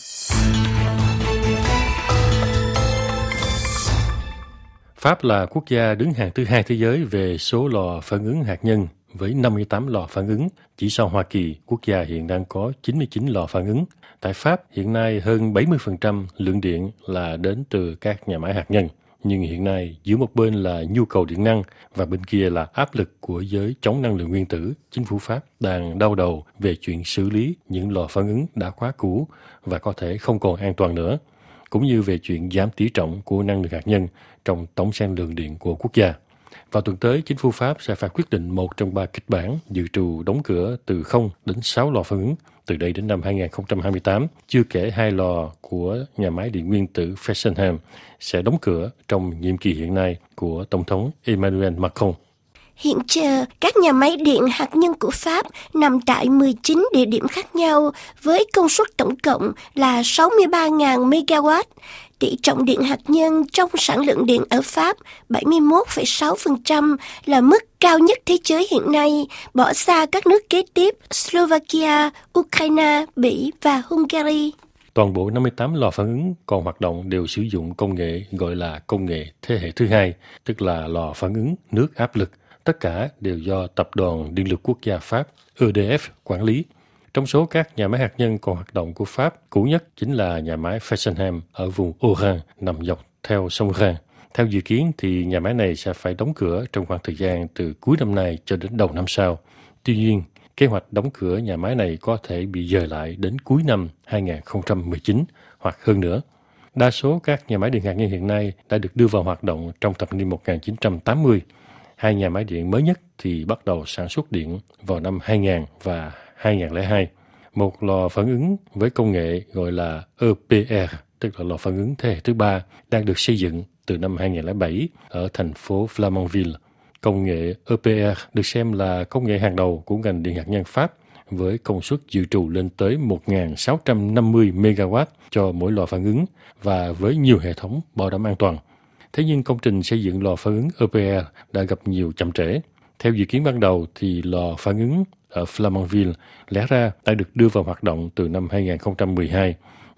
Pháp là quốc gia đứng hàng thứ hai thế giới về số lò phản ứng hạt nhân với năm mươi tám lò phản ứng, chỉ sau Hoa Kỳ, quốc gia hiện đang có chín mươi chín lò phản ứng. Tại Pháp, hiện nay hơn bảy mươi phần trăm lượng điện là đến từ các nhà máy hạt nhân. Nhưng hiện nay, giữa một bên là nhu cầu điện năng và bên kia là áp lực của giới chống năng lượng nguyên tử, chính phủ Pháp đang đau đầu về chuyện xử lý những lò phản ứng đã quá cũ và có thể không còn an toàn nữa, cũng như về chuyện giảm tỷ trọng của năng lượng hạt nhân trong tổng sản lượng điện của quốc gia. Vào tuần tới, chính phủ Pháp sẽ phải quyết định một trong ba kịch bản dự trù đóng cửa từ không đến sáu lò phản ứng từ đây đến năm hai không hai tám, chưa kể hai lò của nhà máy điện nguyên tử Fessenheim sẽ đóng cửa trong nhiệm kỳ hiện nay của Tổng thống Emmanuel Macron. Hiện giờ, các nhà máy điện hạt nhân của Pháp nằm tại mười chín địa điểm khác nhau với công suất tổng cộng là sáu mươi ba nghìn mê-ga-oát. Tỷ trọng điện hạt nhân trong sản lượng điện ở Pháp bảy mươi mốt phẩy sáu phần trăm là mức cao nhất thế giới hiện nay, bỏ xa các nước kế tiếp Slovakia, Ukraine, Bỉ và Hungary. Toàn bộ năm mươi tám lò phản ứng còn hoạt động đều sử dụng công nghệ gọi là công nghệ thế hệ thứ hai, tức là lò phản ứng nước áp lực. Tất cả đều do Tập đoàn Điện lực Quốc gia Pháp E D F quản lý. Trong số các nhà máy hạt nhân còn hoạt động của Pháp, cũ nhất chính là nhà máy Fessenheim ở vùng Haut-Rhin nằm dọc theo sông Rhin. Theo dự kiến thì nhà máy này sẽ phải đóng cửa trong khoảng thời gian từ cuối năm nay cho đến đầu năm sau. Tuy nhiên, kế hoạch đóng cửa nhà máy này có thể bị dời lại đến cuối năm hai không một chín hoặc hơn nữa. Đa số các nhà máy điện hạt nhân hiện nay đã được đưa vào hoạt động trong thập niên một nghìn chín trăm tám mươi. Hai nhà máy điện mới nhất thì bắt đầu sản xuất điện vào năm hai nghìn và hai nghìn lẻ hai. Một lò phản ứng với công nghệ gọi là E P R, tức là lò phản ứng thế hệ thứ ba, đang được xây dựng từ năm hai nghìn lẻ bảy ở thành phố Flamanville. Công nghệ E P R được xem là công nghệ hàng đầu của ngành điện hạt nhân Pháp, với công suất dự trù lên tới một nghìn sáu trăm năm mươi mê-ga-oát cho mỗi lò phản ứng và với nhiều hệ thống bảo đảm an toàn. Thế nhưng công trình xây dựng lò phản ứng E P R đã gặp nhiều chậm trễ. Theo dự kiến ban đầu thì lò phản ứng ở Flamanville lẽ ra đã được đưa vào hoạt động từ năm hai nghìn không trăm mười hai,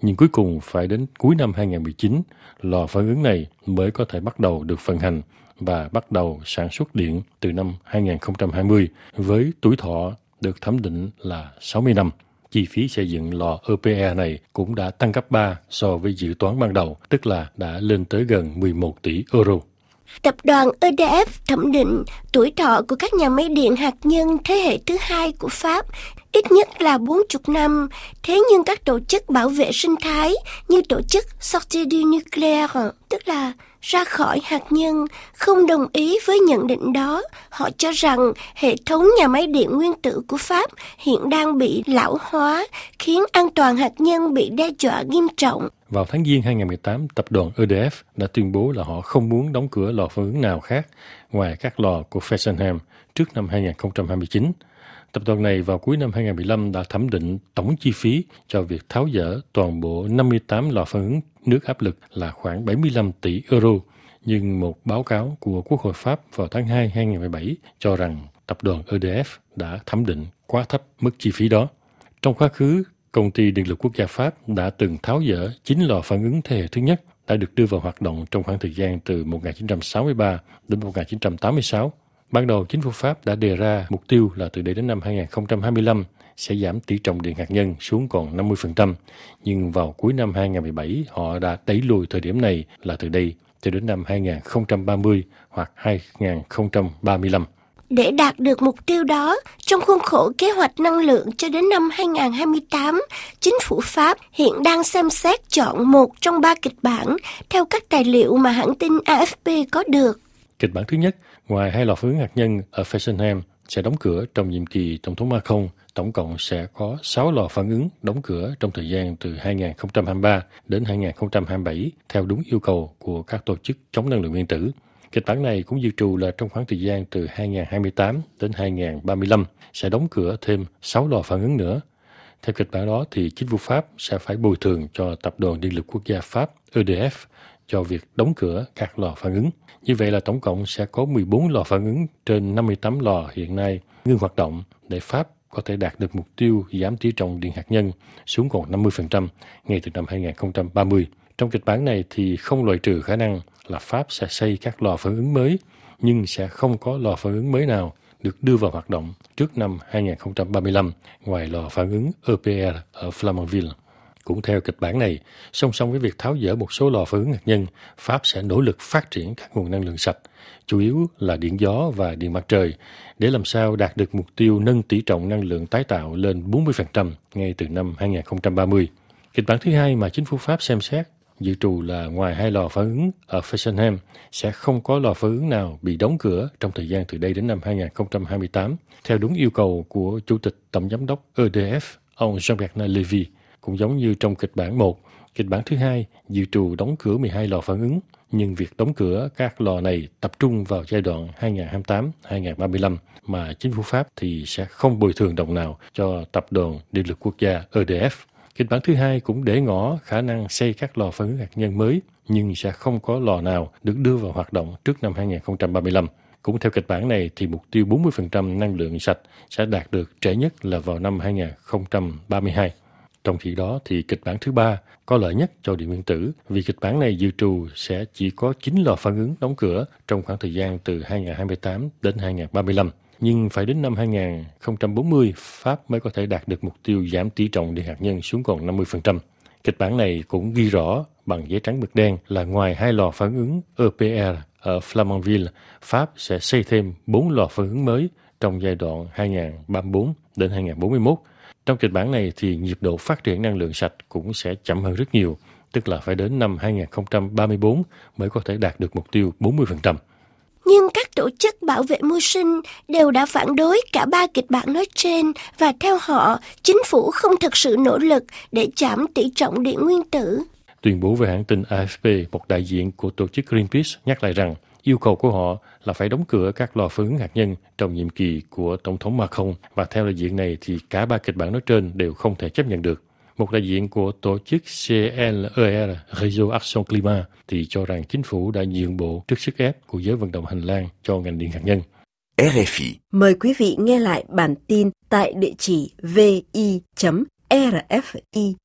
Nhưng cuối cùng phải đến cuối năm hai không một chín, lò phản ứng này mới có thể bắt đầu được vận hành và bắt đầu sản xuất điện từ năm hai không hai không với tuổi thọ được thẩm định là sáu mươi năm. Chi phí xây dựng lò e pê e này cũng đã tăng gấp ba so với dự toán ban đầu, tức là đã lên tới gần mười một tỷ euro. Tập đoàn e đê ép thẩm định tuổi thọ của các nhà máy điện hạt nhân thế hệ thứ hai của Pháp ít nhất là bốn mươi năm. Thế nhưng các tổ chức bảo vệ sinh thái như tổ chức Sortie du Nucléaire, tức là ra khỏi hạt nhân, không đồng ý với nhận định đó. Họ cho rằng hệ thống nhà máy điện nguyên tử của Pháp hiện đang bị lão hóa, khiến an toàn hạt nhân bị đe dọa nghiêm trọng. Vào tháng Giêng hai không một tám, tập đoàn e đê ép đã tuyên bố là họ không muốn đóng cửa lò phản ứng nào khác ngoài các lò của Fessenheim trước năm hai không hai chín. Tập đoàn này vào cuối năm hai không một lăm đã thẩm định tổng chi phí cho việc tháo dỡ toàn bộ năm mươi tám lò phản ứng nước áp lực là khoảng bảy mươi lăm tỷ euro. Nhưng một báo cáo của Quốc hội Pháp vào tháng hai hai không một bảy cho rằng tập đoàn e đê ép đã thẩm định quá thấp mức chi phí đó. Trong quá khứ, Công ty Điện lực Quốc gia Pháp đã từng tháo dỡ chín lò phản ứng thế hệ thứ nhất đã được đưa vào hoạt động trong khoảng thời gian từ một nghìn chín trăm sáu mươi ba đến một nghìn chín trăm tám mươi sáu. Ban đầu, chính phủ Pháp đã đề ra mục tiêu là từ đây đến năm hai không hai lăm sẽ giảm tỷ trọng điện hạt nhân xuống còn năm mươi phần trăm. Nhưng vào cuối năm hai không một bảy, họ đã đẩy lùi thời điểm này là từ đây cho đến năm hai không ba mươi hoặc hai không ba lăm. Để đạt được mục tiêu đó, trong khuôn khổ kế hoạch năng lượng cho đến năm hai không hai tám, chính phủ Pháp hiện đang xem xét chọn một trong ba kịch bản theo các tài liệu mà hãng tin a ép pê có được. Kịch bản thứ nhất, ngoài hai lò phản ứng hạt nhân ở Fessenheim sẽ đóng cửa trong nhiệm kỳ Tổng thống Macron, tổng cộng sẽ có sáu lò phản ứng đóng cửa trong thời gian từ hai không hai ba đến hai không hai bảy theo đúng yêu cầu của các tổ chức chống năng lượng nguyên tử. Kịch bản này cũng dự trù là trong khoảng thời gian từ hai không hai tám đến hai không ba lăm sẽ đóng cửa thêm sáu lò phản ứng nữa. Theo kịch bản đó thì chính phủ Pháp sẽ phải bồi thường cho Tập đoàn Điện lực Quốc gia Pháp e đê ép cho việc đóng cửa các lò phản ứng. Như vậy là tổng cộng sẽ có mười bốn lò phản ứng trên năm mươi tám lò hiện nay ngưng hoạt động để Pháp có thể đạt được mục tiêu giảm tỷ trọng điện hạt nhân xuống còn năm mươi phần trăm ngay từ năm hai không ba mươi. Trong kịch bản này thì không loại trừ khả năng là Pháp sẽ xây các lò phản ứng mới, nhưng sẽ không có lò phản ứng mới nào được đưa vào hoạt động trước năm hai không ba lăm, ngoài lò phản ứng e pê e ở Flamanville. Cũng theo kịch bản này, song song với việc tháo dỡ một số lò phản ứng hạt nhân, Pháp sẽ nỗ lực phát triển các nguồn năng lượng sạch, chủ yếu là điện gió và điện mặt trời, để làm sao đạt được mục tiêu nâng tỷ trọng năng lượng tái tạo lên bốn mươi phần trăm ngay từ năm hai không ba mươi. Kịch bản thứ hai mà chính phủ Pháp xem xét dự trù là ngoài hai lò phản ứng ở Fessenheim sẽ không có lò phản ứng nào bị đóng cửa trong thời gian từ đây đến năm hai không hai tám, theo đúng yêu cầu của Chủ tịch Tổng giám đốc e đê ép, ông Jean-Bernard Lévy. Cũng giống như trong kịch bản một, kịch bản thứ hai dự trù đóng cửa mười hai lò phản ứng, nhưng việc đóng cửa các lò này tập trung vào giai đoạn hai không hai tám đến hai không ba lăm mà chính phủ Pháp thì sẽ không bồi thường đồng nào cho Tập đoàn Điện lực Quốc gia e đê ép. Kịch bản thứ hai cũng để ngỏ khả năng xây các lò phản ứng hạt nhân mới, nhưng sẽ không có lò nào được đưa vào hoạt động trước năm hai không ba lăm. Cũng theo kịch bản này thì mục tiêu bốn mươi phần trăm năng lượng sạch sẽ đạt được trễ nhất là vào năm hai không ba hai. Trong khi đó thì kịch bản thứ ba có lợi nhất cho điện nguyên tử, vì kịch bản này dự trù sẽ chỉ có chín lò phản ứng đóng cửa trong khoảng thời gian từ hai không hai tám đến hai không ba lăm. Nhưng phải đến năm hai không bốn mươi, Pháp mới có thể đạt được mục tiêu giảm tỷ trọng điện hạt nhân xuống còn năm mươi phần trăm. Kịch bản này cũng ghi rõ bằng giấy trắng mực đen là ngoài hai lò phản ứng e pê e ở Flamanville, Pháp sẽ xây thêm bốn lò phản ứng mới trong giai đoạn hai không ba tư đến hai không bốn mốt. Trong kịch bản này thì nhịp độ phát triển năng lượng sạch cũng sẽ chậm hơn rất nhiều, tức là phải đến năm hai không ba tư mới có thể đạt được mục tiêu bốn mươi phần trăm. Nhưng các tổ chức bảo vệ môi sinh đều đã phản đối cả ba kịch bản nói trên, và theo họ, chính phủ không thực sự nỗ lực để giảm tỷ trọng điện nguyên tử. Tuyên bố về hãng tin a ép pê, một đại diện của tổ chức Greenpeace nhắc lại rằng yêu cầu của họ là phải đóng cửa các lò phản ứng hạt nhân trong nhiệm kỳ của Tổng thống Macron, và theo đại diện này thì cả ba kịch bản nói trên đều không thể chấp nhận được. Một đại diện của tổ chức xê lờ e rờ, Réseau Action Climat, thì cho rằng chính phủ đã nhượng bộ trước sức ép của giới vận động hành lang cho ngành điện hạt nhân. rờ ép i. Mời quý vị nghe lại bản tin tại địa chỉ vi chấm rfi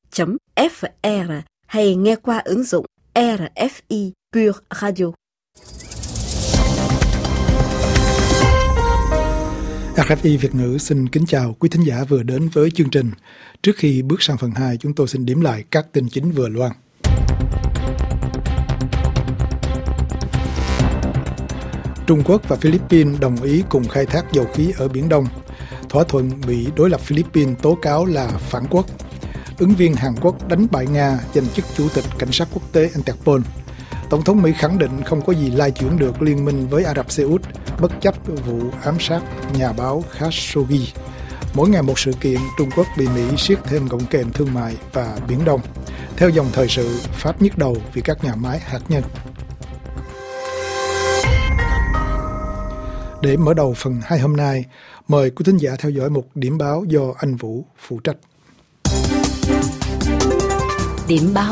chấm ép rờ hay nghe qua ứng dụng rờ ép i Pure Radio. rờ ép i Việt ngữ xin kính chào quý thính giả vừa đến với chương trình. Trước khi bước sang phần hai, chúng tôi xin điểm lại các tin chính vừa loan. Trung Quốc và Philippines đồng ý cùng khai thác dầu khí ở Biển Đông. Thỏa thuận bị đối lập Philippines tố cáo là phản quốc. Ứng viên Hàn Quốc đánh bại Nga giành chức chủ tịch cảnh sát quốc tế Interpol. Tổng thống Mỹ khẳng định không có gì lai chuyển được liên minh với Ả Rập Xê Út, bất chấp vụ ám sát nhà báo Khashoggi. Mỗi ngày một sự kiện, Trung Quốc bị Mỹ siết thêm gọng kềm thương mại và Biển Đông. Theo dòng thời sự, Pháp nhức đầu vì các nhà máy hạt nhân. Để mở đầu phần hai hôm nay, mời quý thính giả theo dõi một điểm báo do anh Vũ phụ trách. Điểm báo.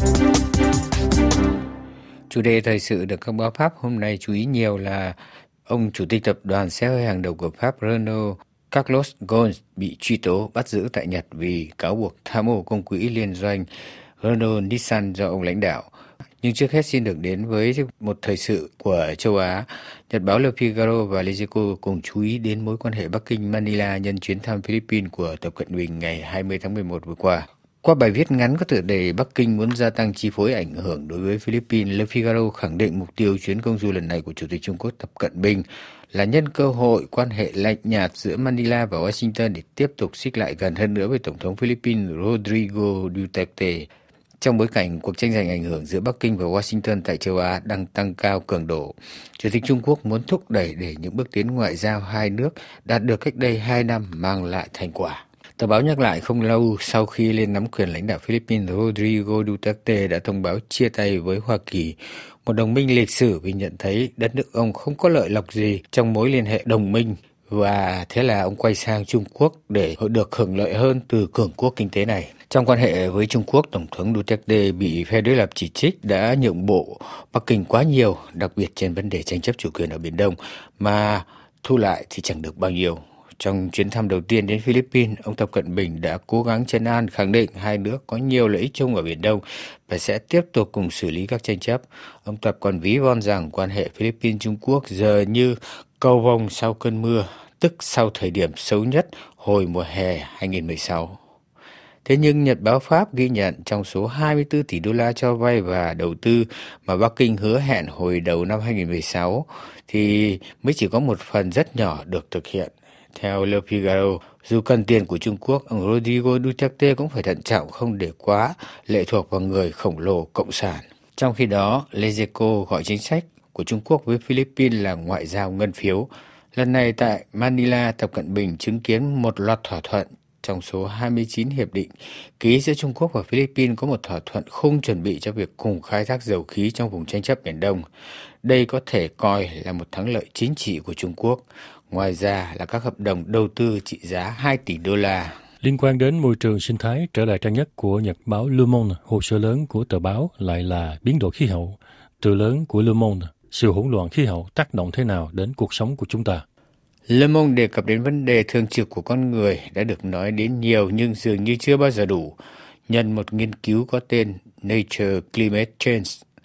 Chủ đề thời sự được các báo Pháp hôm nay chú ý nhiều là ông chủ tịch tập đoàn xe hơi hàng đầu của Pháp Renault Carlos Ghosn bị truy tố bắt giữ tại Nhật vì cáo buộc tham ô công quỹ liên doanh Renault-Nissan do ông lãnh đạo. Nhưng trước hết xin được đến với một thời sự của châu Á. Nhật báo Le Figaro và Les Echos cùng chú ý đến mối quan hệ Bắc Kinh-Manila nhân chuyến thăm Philippines của Tập Cận Bình ngày hai mươi tháng mười một vừa qua. Qua bài viết ngắn có tựa đề Bắc Kinh muốn gia tăng chi phối ảnh hưởng đối với Philippines, Le Figaro khẳng định mục tiêu chuyến công du lần này của Chủ tịch Trung Quốc Tập Cận Bình là nhân cơ hội quan hệ lạnh nhạt giữa Manila và Washington để tiếp tục xích lại gần hơn nữa với Tổng thống Philippines Rodrigo Duterte. Trong bối cảnh cuộc tranh giành ảnh hưởng giữa Bắc Kinh và Washington tại châu Á đang tăng cao cường độ, Chủ tịch Trung Quốc muốn thúc đẩy để những bước tiến ngoại giao hai nước đạt được cách đây hai năm mang lại thành quả. Tờ báo nhắc lại không lâu sau khi lên nắm quyền, lãnh đạo Philippines Rodrigo Duterte đã thông báo chia tay với Hoa Kỳ, một đồng minh lịch sử, vì nhận thấy đất nước ông không có lợi lộc gì trong mối liên hệ đồng minh, và thế là ông quay sang Trung Quốc để được hưởng lợi hơn từ cường quốc kinh tế này. Trong quan hệ với Trung Quốc, Tổng thống Duterte bị phe đối lập chỉ trích đã nhượng bộ Bắc Kinh quá nhiều, đặc biệt trên vấn đề tranh chấp chủ quyền ở Biển Đông, mà thu lại thì chẳng được bao nhiêu. Trong chuyến thăm đầu tiên đến Philippines, ông Tập Cận Bình đã cố gắng trấn an, khẳng định hai nước có nhiều lợi ích chung ở Biển Đông và sẽ tiếp tục cùng xử lý các tranh chấp. Ông Tập còn ví von rằng quan hệ Philippines-Trung Quốc giờ như cầu vồng sau cơn mưa, tức sau thời điểm xấu nhất hồi mùa hè hai không một sáu. Thế nhưng Nhật báo Pháp ghi nhận trong số hai mươi tư tỷ đô la cho vay và đầu tư mà Bắc Kinh hứa hẹn hồi đầu năm hai không một sáu thì mới chỉ có một phần rất nhỏ được thực hiện. Theo Le Figaro, dù cần tiền của Trung Quốc, ông Rodrigo Duterte cũng phải thận trọng không để quá lệ thuộc vào người khổng lồ cộng sản. Trong khi đó, Les Echos gọi chính sách của Trung Quốc với Philippines là ngoại giao ngân phiếu. Lần này tại Manila, Tập Cận Bình chứng kiến một loạt thỏa thuận. Trong số hai mươi chín hiệp định ký giữa Trung Quốc và Philippines có một thỏa thuận khung chuẩn bị cho việc cùng khai thác dầu khí trong vùng tranh chấp Biển Đông. Đây có thể coi là một thắng lợi chính trị của Trung Quốc. Ngoài ra là các hợp đồng đầu tư trị giá hai tỷ đô la. Liên quan đến môi trường sinh thái, trở lại trang nhất của Nhật báo Le Monde, hồ sơ lớn của tờ báo lại là biến đổi khí hậu. Từ lớn của Le Monde, sự hỗn loạn khí hậu tác động thế nào đến cuộc sống của chúng ta? Le Monde đề cập đến vấn đề thường trực của con người đã được nói đến nhiều nhưng dường như chưa bao giờ đủ. Nhân một nghiên cứu có tên Nature Climate Change,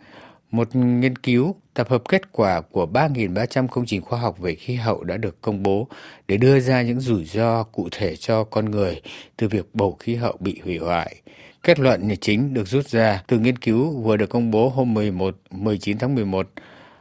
một nghiên cứu tập hợp kết quả của ba nghìn ba trăm công trình khoa học về khí hậu đã được công bố để đưa ra những rủi ro cụ thể cho con người từ việc bầu khí hậu bị hủy hoại. Kết luận chính được rút ra từ nghiên cứu vừa được công bố hôm mười một, mười chín tháng mười một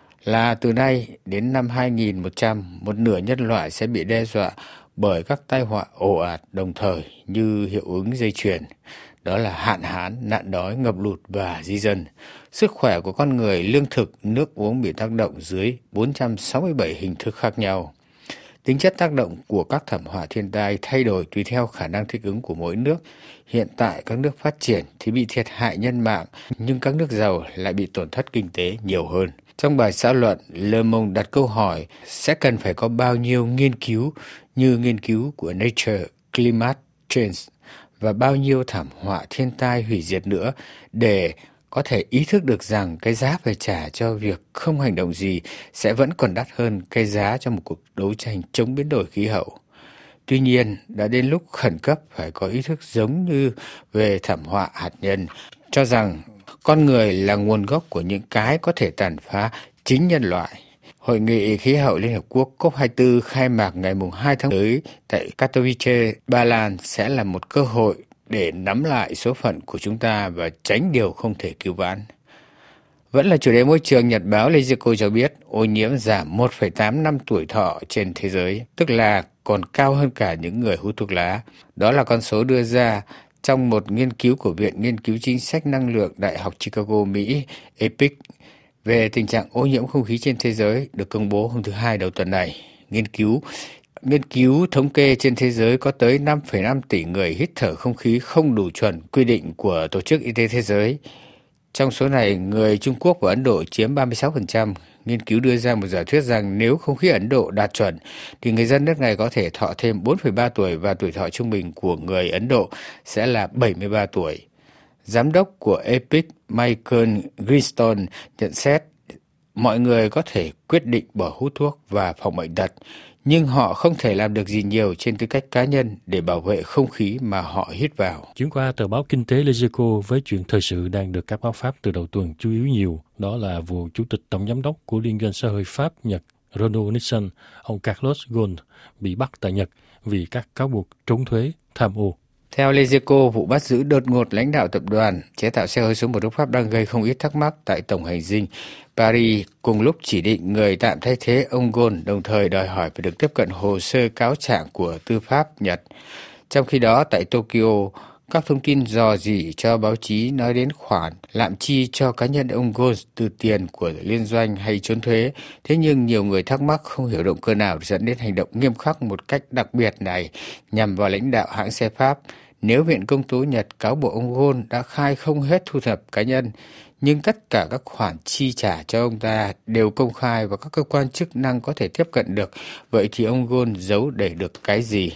là từ nay đến năm hai nghìn một trăm, một nửa nhân loại sẽ bị đe dọa bởi các tai họa ồ ạt đồng thời như hiệu ứng dây chuyền. Đó là hạn hán, nạn đói, ngập lụt và di dân. Sức khỏe của con người, lương thực, nước uống bị tác động dưới bốn trăm sáu mươi bảy hình thức khác nhau. Tính chất tác động của các thảm họa thiên tai thay đổi tùy theo khả năng thích ứng của mỗi nước. Hiện tại các nước phát triển thì bị thiệt hại nhân mạng, nhưng các nước giàu lại bị tổn thất kinh tế nhiều hơn. Trong bài xã luận, Le Monde đặt câu hỏi sẽ cần phải có bao nhiêu nghiên cứu như nghiên cứu của Nature Climate Change và bao nhiêu thảm họa thiên tai hủy diệt nữa để có thể ý thức được rằng cái giá phải trả cho việc không hành động gì sẽ vẫn còn đắt hơn cái giá cho một cuộc đấu tranh chống biến đổi khí hậu. Tuy nhiên, đã đến lúc khẩn cấp phải có ý thức giống như về thảm họa hạt nhân, cho rằng con người là nguồn gốc của những cái có thể tàn phá chính nhân loại. Hội nghị khí hậu Liên Hợp Quốc cốp hai mươi tư khai mạc ngày hai tháng tới tại Katowice, Ba Lan sẽ là một cơ hội để nắm lại số phận của chúng ta và tránh điều không thể cứu vãn. Vẫn là chủ đề môi trường, nhật báo Lezico cho biết ô nhiễm giảm một phẩy tám năm tuổi thọ trên thế giới, tức là còn cao hơn cả những người hút thuốc lá. Đó là con số đưa ra trong một nghiên cứu của Viện Nghiên cứu Chính sách Năng lượng Đại học Chicago, Mỹ, e pê i xê, về tình trạng ô nhiễm không khí trên thế giới được công bố hôm thứ Hai đầu tuần này. Nghiên cứu Nghiên cứu thống kê trên thế giới có tới năm phẩy năm tỷ người hít thở không khí không đủ chuẩn quy định của Tổ chức Y tế Thế giới. Trong số này, người Trung Quốc và Ấn Độ chiếm ba mươi sáu phần trăm. Nghiên cứu đưa ra một giả thuyết rằng nếu không khí Ấn Độ đạt chuẩn, thì người dân nước này có thể thọ thêm bốn phẩy ba tuổi và tuổi thọ trung bình của người Ấn Độ sẽ là bảy mươi ba tuổi. Giám đốc của e pê i xê Michael Greenstone nhận xét mọi người có thể quyết định bỏ hút thuốc và phòng bệnh tật, nhưng họ không thể làm được gì nhiều trên tư cách cá nhân để bảo vệ không khí mà họ hít vào. Chuyển qua tờ báo Kinh tế Lezico với chuyện thời sự đang được các báo Pháp từ đầu tuần chú ý nhiều, đó là vụ Chủ tịch Tổng giám đốc của Liên doanh xã hội Pháp-Nhật Renault Nissan, ông Carlos Ghosn, bị bắt tại Nhật vì các cáo buộc trốn thuế, tham ô. Theo Lezico, vụ bắt giữ đột ngột lãnh đạo tập đoàn chế tạo xe hơi số một nước Pháp đang gây không ít thắc mắc tại tổng hành dinh Paris, cùng lúc chỉ định người tạm thay thế ông Ghosn, đồng thời đòi hỏi phải được tiếp cận hồ sơ cáo trạng của tư pháp Nhật. Trong khi đó, tại Tokyo, các thông tin rò rỉ cho báo chí nói đến khoản lạm chi cho cá nhân ông Ghosn từ tiền của liên doanh hay trốn thuế. Thế nhưng nhiều người thắc mắc không hiểu động cơ nào dẫn đến hành động nghiêm khắc một cách đặc biệt này nhằm vào lãnh đạo hãng xe Pháp. Nếu Viện Công tố Nhật cáo buộc ông Ghosn đã khai không hết thu nhập cá nhân, nhưng tất cả các khoản chi trả cho ông ta đều công khai và các cơ quan chức năng có thể tiếp cận được, vậy thì ông Ghosn giấu để được cái gì?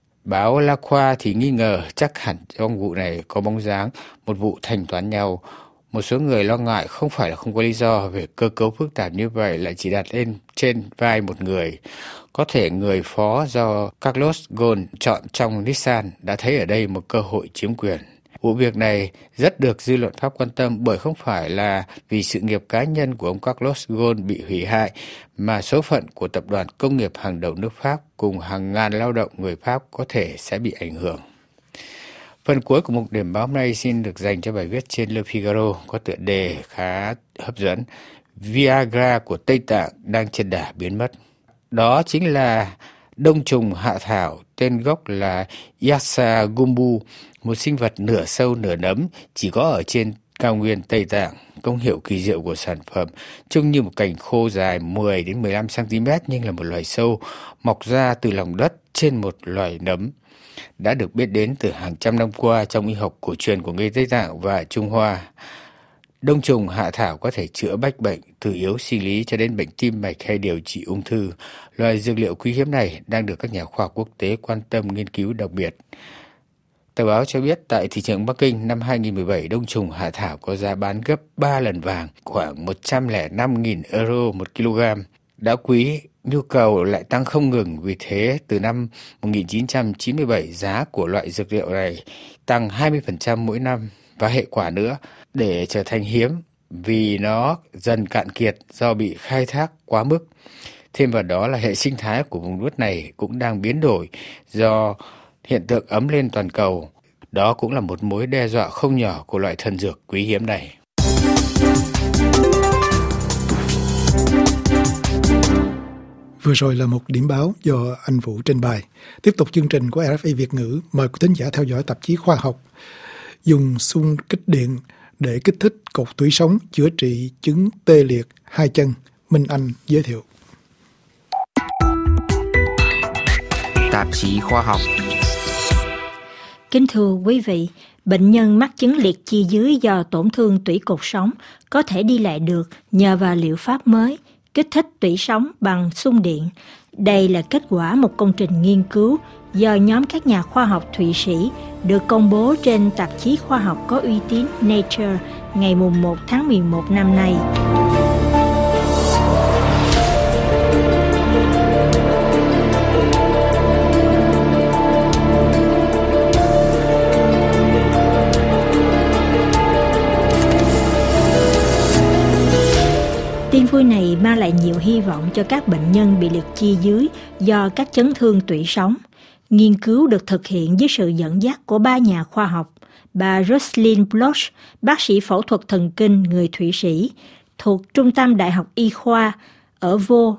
Báo La Croix thì nghi ngờ chắc hẳn trong vụ này có bóng dáng một vụ thanh toán nhau. Một số người lo ngại không phải là không có lý do về cơ cấu phức tạp như vậy lại chỉ đặt lên trên vai một người. Có thể người phó do Carlos Ghosn chọn trong Nissan đã thấy ở đây một cơ hội chiếm quyền. Vụ việc này rất được dư luận Pháp quan tâm bởi không phải là vì sự nghiệp cá nhân của ông Carlos Ghosn bị hủy hại, mà số phận của tập đoàn công nghiệp hàng đầu nước Pháp cùng hàng ngàn lao động người Pháp có thể sẽ bị ảnh hưởng. Phần cuối của mục điểm báo hôm nay xin được dành cho bài viết trên Le Figaro có tựa đề khá hấp dẫn: Viagra của Tây Tạng đang trên đà biến mất. Đó chính là đông trùng hạ thảo tên gốc là Yassa gumbu, một sinh vật nửa sâu nửa nấm chỉ có ở trên cao nguyên Tây Tạng. Công hiệu kỳ diệu của sản phẩm trông như một cành khô dài mười đến mười lăm xăng-ti-mét nhưng là một loài sâu mọc ra từ lòng đất trên một loài nấm. Đã được biết đến từ hàng trăm năm qua trong y học cổ truyền của người Tây Tạng và Trung Hoa. Đông trùng hạ thảo có thể chữa bách bệnh, từ yếu sinh lý cho đến bệnh tim mạch hay điều trị ung thư. Loài dược liệu quý hiếm này đang được các nhà khoa học quốc tế quan tâm nghiên cứu đặc biệt. Tờ báo cho biết tại thị trường Bắc Kinh năm hai không một bảy, đông trùng hạ thảo có giá bán gấp ba lần vàng, khoảng một trăm lẻ năm nghìn euro một kg. Đã quý, nhu cầu lại tăng không ngừng, vì thế từ năm một nghìn chín trăm chín mươi bảy giá của loại dược liệu này tăng hai mươi phần trăm mỗi năm. Và hệ quả nữa, để trở thành hiếm vì nó dần cạn kiệt do bị khai thác quá mức. Thêm vào đó là hệ sinh thái của vùng đất này cũng đang biến đổi do hiện tượng ấm lên toàn cầu. Đó cũng là một mối đe dọa không nhỏ của loại thần dược quý hiếm này. Vừa rồi là một điểm báo do anh Vũ trình bày. Tiếp tục chương trình của rờ ép i Việt ngữ, mời quý thính giả theo dõi tạp chí khoa học. Dùng xung kích điện để kích thích cột tủy sống chữa trị chứng tê liệt hai chân. Minh Anh giới thiệu. Tạp chí khoa học. Kính thưa quý vị, bệnh nhân mắc chứng liệt chi dưới do tổn thương tủy cột sống có thể đi lại được nhờ vào liệu pháp mới, kích thích tủy sống bằng xung điện. Đây là kết quả một công trình nghiên cứu do nhóm các nhà khoa học Thụy Sĩ được công bố trên tạp chí khoa học có uy tín Nature ngày mùng một tháng mười một năm nay. này mang lại nhiều hy vọng cho các bệnh nhân bị liệt chi dưới do các chấn thương tủy sống. Nghiên cứu được thực hiện dưới sự dẫn dắt của ba nhà khoa học, bà Rosalind Bloch, bác sĩ phẫu thuật thần kinh người Thụy Sĩ, thuộc Trung tâm Đại học Y khoa ở Vaud,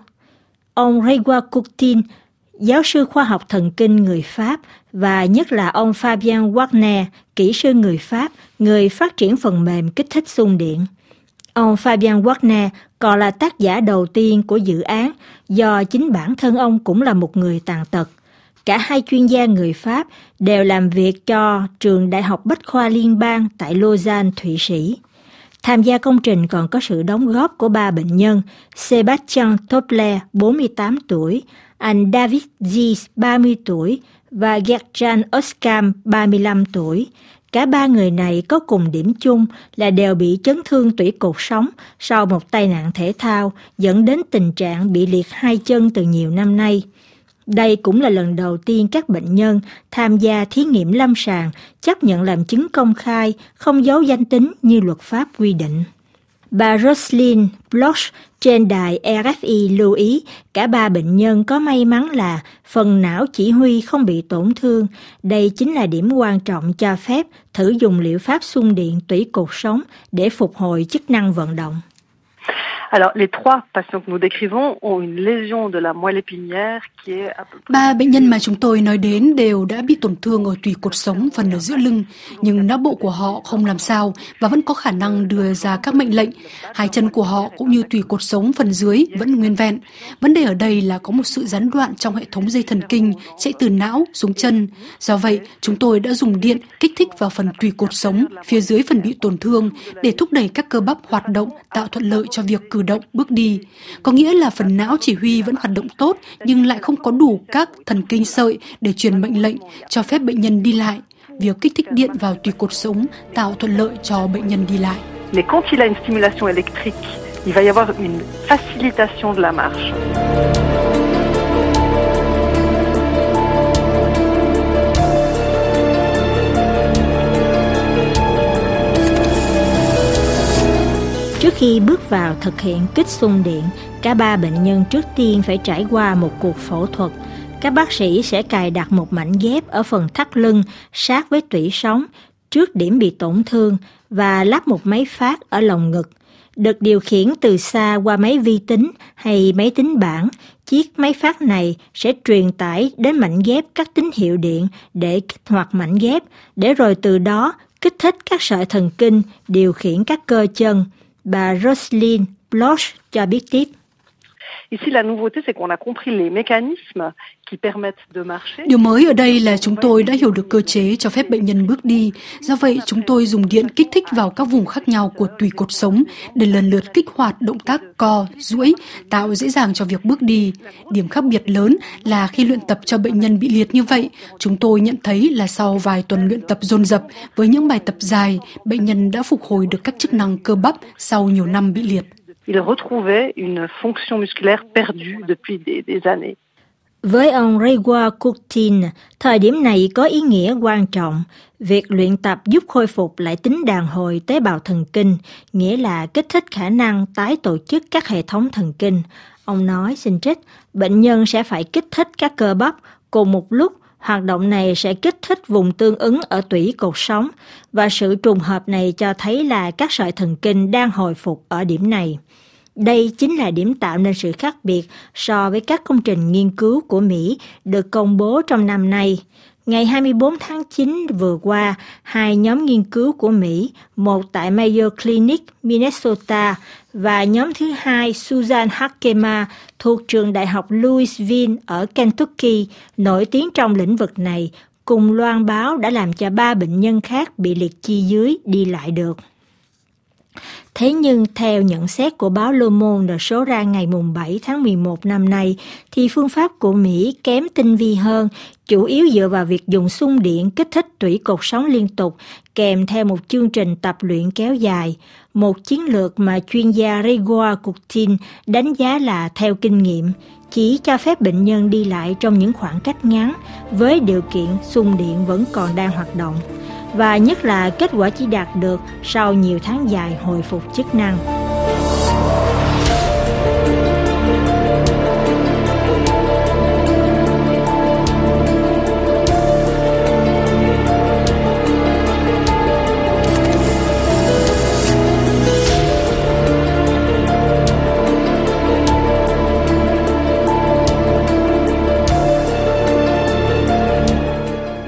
ông Grégoire Courtine, giáo sư khoa học thần kinh người Pháp, và nhất là ông Fabien Wagner, kỹ sư người Pháp, người phát triển phần mềm kích thích xung điện. Ông Fabien Wagner còn là tác giả đầu tiên của dự án do chính bản thân ông cũng là một người tàn tật. Cả hai chuyên gia người Pháp đều làm việc cho Trường Đại học Bách khoa Liên bang tại Lausanne, Thụy Sĩ. Tham gia công trình còn có sự đóng góp của ba bệnh nhân, Sebastian Topler, bốn mươi tám tuổi, anh David Zies, ba mươi tuổi, và Gert-Jan Oskam, ba mươi lăm tuổi. Cả ba người này có cùng điểm chung là đều bị chấn thương tủy cột sống sau một tai nạn thể thao dẫn đến tình trạng bị liệt hai chân từ nhiều năm nay. Đây cũng là lần đầu tiên các bệnh nhân tham gia thí nghiệm lâm sàng chấp nhận làm chứng công khai, không giấu danh tính như luật pháp quy định. Bà Rosalind Bloch trên đài R F I lưu ý cả ba bệnh nhân có may mắn là phần não chỉ huy không bị tổn thương. Đây chính là điểm quan trọng cho phép thử dùng liệu pháp xung điện tủy cột sống để phục hồi chức năng vận động. Alors, les trois patients que nous décrivons ont une lésion de la moelle épinière qui est à peu près... Ba bệnh nhân mà chúng tôi nói đến đều đã bị tổn thương ở tủy cột sống phần ở giữa lưng, nhưng não bộ của họ không làm sao và vẫn có khả năng đưa ra các mệnh lệnh. Hai chân của họ cũng như tủy cột sống phần dưới vẫn nguyên vẹn. Vấn đề ở đây là có một sự gián đoạn trong hệ thống dây thần kinh chạy từ não xuống chân. Do vậy, chúng tôi đã dùng điện kích thích vào phần tủy cột sống phía dưới phần bị tổn thương để thúc đẩy các cơ bắp hoạt động, tạo thuận lợi cho việc cử động bước đi. Có nghĩa là phần não chỉ huy vẫn hoạt động tốt nhưng lại không có đủ các thần kinh sợi để truyền mệnh lệnh cho phép bệnh nhân đi lại. Việc kích thích điện vào tủy cột sống tạo thuận lợi cho bệnh nhân đi lại. Mais quand il a une stimulation électrique, il va y avoir une facilitation de la marche. Trước khi bước vào thực hiện kích xung điện, cả ba bệnh nhân trước tiên phải trải qua một cuộc phẫu thuật. Các bác sĩ sẽ cài đặt một mảnh ghép ở phần thắt lưng sát với tủy sống trước điểm bị tổn thương và lắp một máy phát ở lồng ngực. Được điều khiển từ xa qua máy vi tính hay máy tính bảng, chiếc máy phát này sẽ truyền tải đến mảnh ghép các tín hiệu điện để kích hoạt mảnh ghép, để rồi từ đó kích thích các sợi thần kinh điều khiển các cơ chân. Bà Rosalind Bloch cho biết tiếp. Ici, la nouveauté, c'est qu'on a compris les mécanismes qui permettent de marcher. Điều mới ở đây là chúng tôi đã hiểu được cơ chế cho phép bệnh nhân bước đi. Do vậy, chúng tôi dùng điện kích thích vào các vùng khác nhau của tủy cột sống để lần lượt kích hoạt động tác co, duỗi, tạo dễ dàng cho việc bước đi. Điểm khác biệt lớn là khi luyện tập cho bệnh nhân bị liệt như vậy, chúng tôi nhận thấy là sau vài tuần luyện tập dồn dập với những bài tập dài, bệnh nhân đã phục hồi được các chức năng cơ bắp sau nhiều năm bị liệt. Il retrouvait une fonction musculaire perdue depuis des, des années. Với ông Grégoire Courtine, thời điểm này có ý nghĩa quan trọng. Việc luyện tập giúp khôi phục lại tính đàn hồi tế bào thần kinh, nghĩa là kích thích khả năng tái tổ chức các hệ thống thần kinh. Ông nói, xin trích, bệnh nhân sẽ phải kích thích các cơ bắp cùng một lúc. Hoạt động này sẽ kích thích vùng tương ứng ở tủy cột sống và sự trùng hợp này cho thấy là các sợi thần kinh đang hồi phục ở điểm này. Đây chính là điểm tạo nên sự khác biệt so với các công trình nghiên cứu của Mỹ được công bố trong năm nay. Ngày hai mươi bốn tháng chín vừa qua, hai nhóm nghiên cứu của Mỹ, một tại Mayo Clinic, Minnesota và nhóm thứ hai Susan Hakema thuộc trường đại học Louisville ở Kentucky, nổi tiếng trong lĩnh vực này, cùng loan báo đã làm cho ba bệnh nhân khác bị liệt chi dưới đi lại được. Thế nhưng theo nhận xét của báo Le Monde số ra ngày bảy tháng mười một năm nay, thì phương pháp của Mỹ kém tinh vi hơn, chủ yếu dựa vào việc dùng xung điện kích thích tủy cột sống liên tục, kèm theo một chương trình tập luyện kéo dài. Một chiến lược mà chuyên gia Grégoire Courtine đánh giá là theo kinh nghiệm, chỉ cho phép bệnh nhân đi lại trong những khoảng cách ngắn với điều kiện xung điện vẫn còn đang hoạt động. Và nhất là kết quả chỉ đạt được sau nhiều tháng dài hồi phục chức năng.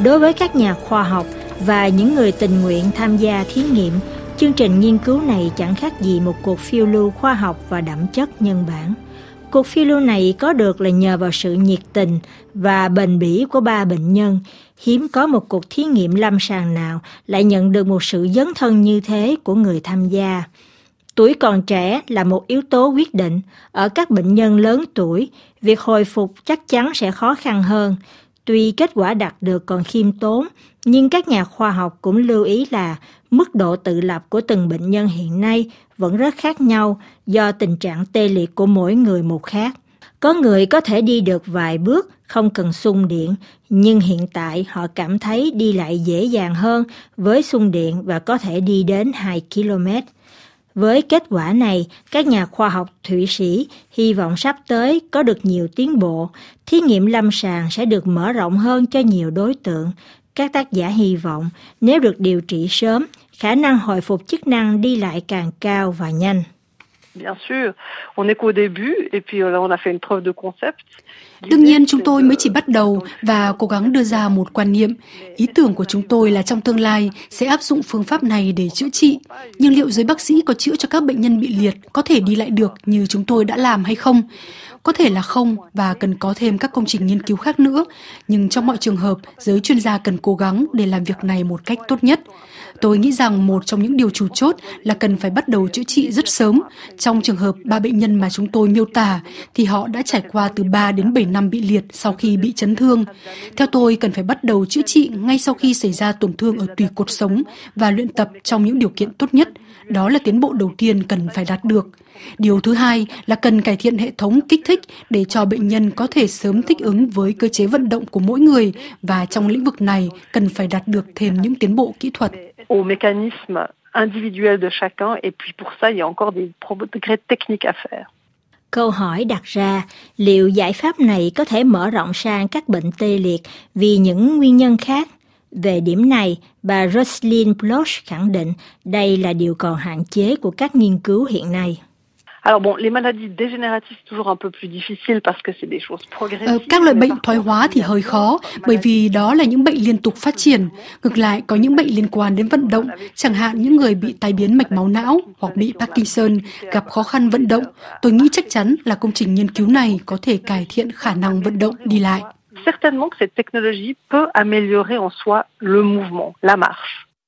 Đối với các nhà khoa học và những người tình nguyện tham gia thí nghiệm, chương trình nghiên cứu này chẳng khác gì một cuộc phiêu lưu khoa học và đậm chất nhân bản. Cuộc phiêu lưu này có được là nhờ vào sự nhiệt tình và bền bỉ của ba bệnh nhân. Hiếm có một cuộc thí nghiệm lâm sàng nào lại nhận được một sự dấn thân như thế của người tham gia. Tuổi còn trẻ là một yếu tố quyết định. Ở các bệnh nhân lớn tuổi, việc hồi phục chắc chắn sẽ khó khăn hơn. Tuy kết quả đạt được còn khiêm tốn, nhưng các nhà khoa học cũng lưu ý là mức độ tự lập của từng bệnh nhân hiện nay vẫn rất khác nhau do tình trạng tê liệt của mỗi người một khác. Có người có thể đi được vài bước, không cần xung điện, nhưng hiện tại họ cảm thấy đi lại dễ dàng hơn với xung điện và có thể đi đến hai ki lô mét. Với kết quả này, các nhà khoa học Thụy Sĩ hy vọng sắp tới có được nhiều tiến bộ, thí nghiệm lâm sàng sẽ được mở rộng hơn cho nhiều đối tượng. Các tác giả hy vọng nếu được điều trị sớm, khả năng hồi phục chức năng đi lại càng cao và nhanh. Bien sûr, on est qu'au début et puis là on a fait une preuve de concept. Đương nhiên chúng tôi mới chỉ bắt đầu và cố gắng đưa ra một quan niệm. Ý tưởng của chúng tôi là trong tương lai sẽ áp dụng phương pháp này để chữa trị. Nhưng liệu giới bác sĩ có chữa cho các bệnh nhân bị liệt có thể đi lại được như chúng tôi đã làm hay không? Có thể là không và cần có thêm các công trình nghiên cứu khác nữa. Nhưng trong mọi trường hợp, giới chuyên gia cần cố gắng để làm việc này một cách tốt nhất. Tôi nghĩ rằng một trong những điều chủ chốt là cần phải bắt đầu chữa trị rất sớm. Trong trường hợp ba bệnh nhân mà chúng tôi miêu tả thì họ đã trải qua từ ba đến bảy năm bị liệt sau khi bị chấn thương. Theo tôi, cần phải bắt đầu chữa trị ngay sau khi xảy ra tổn thương ở tủy cột sống và luyện tập trong những điều kiện tốt nhất. Đó là tiến bộ đầu tiên cần phải đạt được. Điều thứ hai là cần cải thiện hệ thống kích thích để cho bệnh nhân có thể sớm thích ứng với cơ chế vận động của mỗi người và trong lĩnh vực này cần phải đạt được thêm những tiến bộ kỹ thuật. Au mécanisme individuel de chacun et puis pour ça il y a encore des progrès techniques à faire. Câu hỏi đặt ra, liệu giải pháp này có thể mở rộng sang các bệnh tê liệt vì những nguyên nhân khác? Về điểm này, bà Roselyne Bloch khẳng định đây là điều còn hạn chế của các nghiên cứu hiện nay. Alors bon, les maladies dégénératives c'est toujours un peu plus difficile parce que c'est des choses progressives. Ờ, các loại bệnh thoái hóa thì hơi khó bởi vì đó là những bệnh liên tục phát triển. Ngược lại, có những bệnh liên quan đến vận động, chẳng hạn những người bị tai biến mạch máu não hoặc bị Parkinson gặp khó khăn vận động. Tôi nghĩ chắc chắn là công trình nghiên cứu này có thể cải thiện khả năng vận động đi lại. Certainement que cette technologie peut améliorer en soi le mouvement, la marche.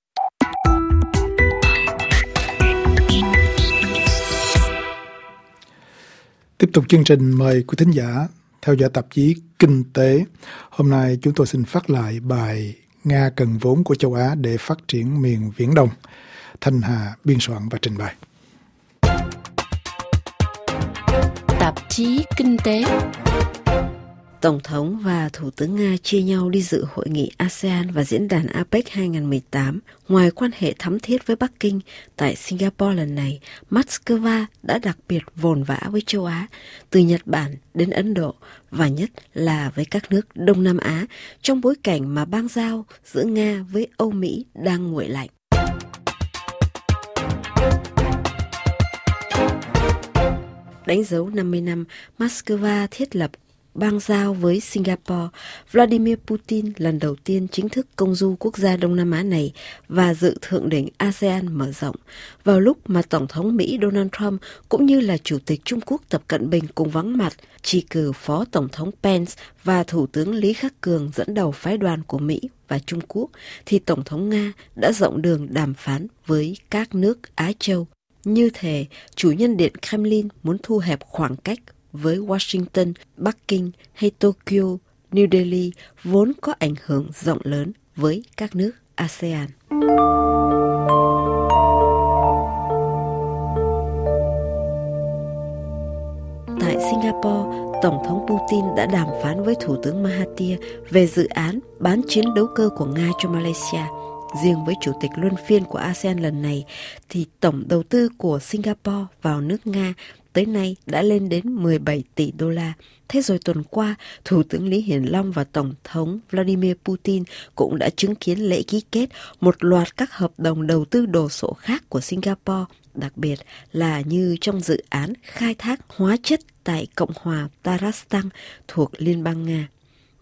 Tiếp tục chương trình, mời quý thính giả theo dõi tạp chí Kinh tế. Hôm nay chúng tôi xin phát lại bài Nga cần vốn của châu Á để phát triển miền Viễn Đông. Thanh Hà biên soạn và trình bày. Tạp chí Kinh tế. Tổng thống và Thủ tướng Nga chia nhau đi dự hội nghị a sê an và diễn đàn a pếch hai không một tám. Ngoài quan hệ thắm thiết với Bắc Kinh, tại Singapore lần này, Moscow đã đặc biệt vồn vã với châu Á, từ Nhật Bản đến Ấn Độ và nhất là với các nước Đông Nam Á, trong bối cảnh mà bang giao giữa Nga với Âu Mỹ đang nguội lạnh. Đánh dấu năm mươi năm, Moscow thiết lập bang giao với Singapore, Vladimir Putin lần đầu tiên chính thức công du quốc gia Đông Nam Á này và dự thượng đỉnh a sê an mở rộng, vào lúc mà Tổng thống Mỹ Donald Trump cũng như là Chủ tịch Trung Quốc Tập Cận Bình cùng vắng mặt, chỉ cử Phó Tổng thống Pence và Thủ tướng Lý Khắc Cường dẫn đầu phái đoàn của Mỹ và Trung Quốc, thì Tổng thống Nga đã rộng đường đàm phán với các nước Á Châu. Như thể chủ nhân điện Kremlin muốn thu hẹp khoảng cách với Washington, Bắc Kinh hay Tokyo, New Delhi vốn có ảnh hưởng rộng lớn với các nước a sê an. Tại Singapore, Tổng thống Putin đã đàm phán với Thủ tướng Mahathir về dự án bán chiến đấu cơ của Nga cho Malaysia. Riêng với Chủ tịch luân phiên của a sê an lần này, thì tổng đầu tư của Singapore vào nước Nga tới nay đã lên đến mười bảy tỷ đô la. Thế rồi tuần qua, Thủ tướng Lý Hiển Long và Tổng thống Vladimir Putin cũng đã chứng kiến lễ ký kết một loạt các hợp đồng đầu tư đồ sộ khác của Singapore, đặc biệt là như trong dự án khai thác hóa chất tại Cộng hòa Tarakhstan thuộc Liên bang Nga.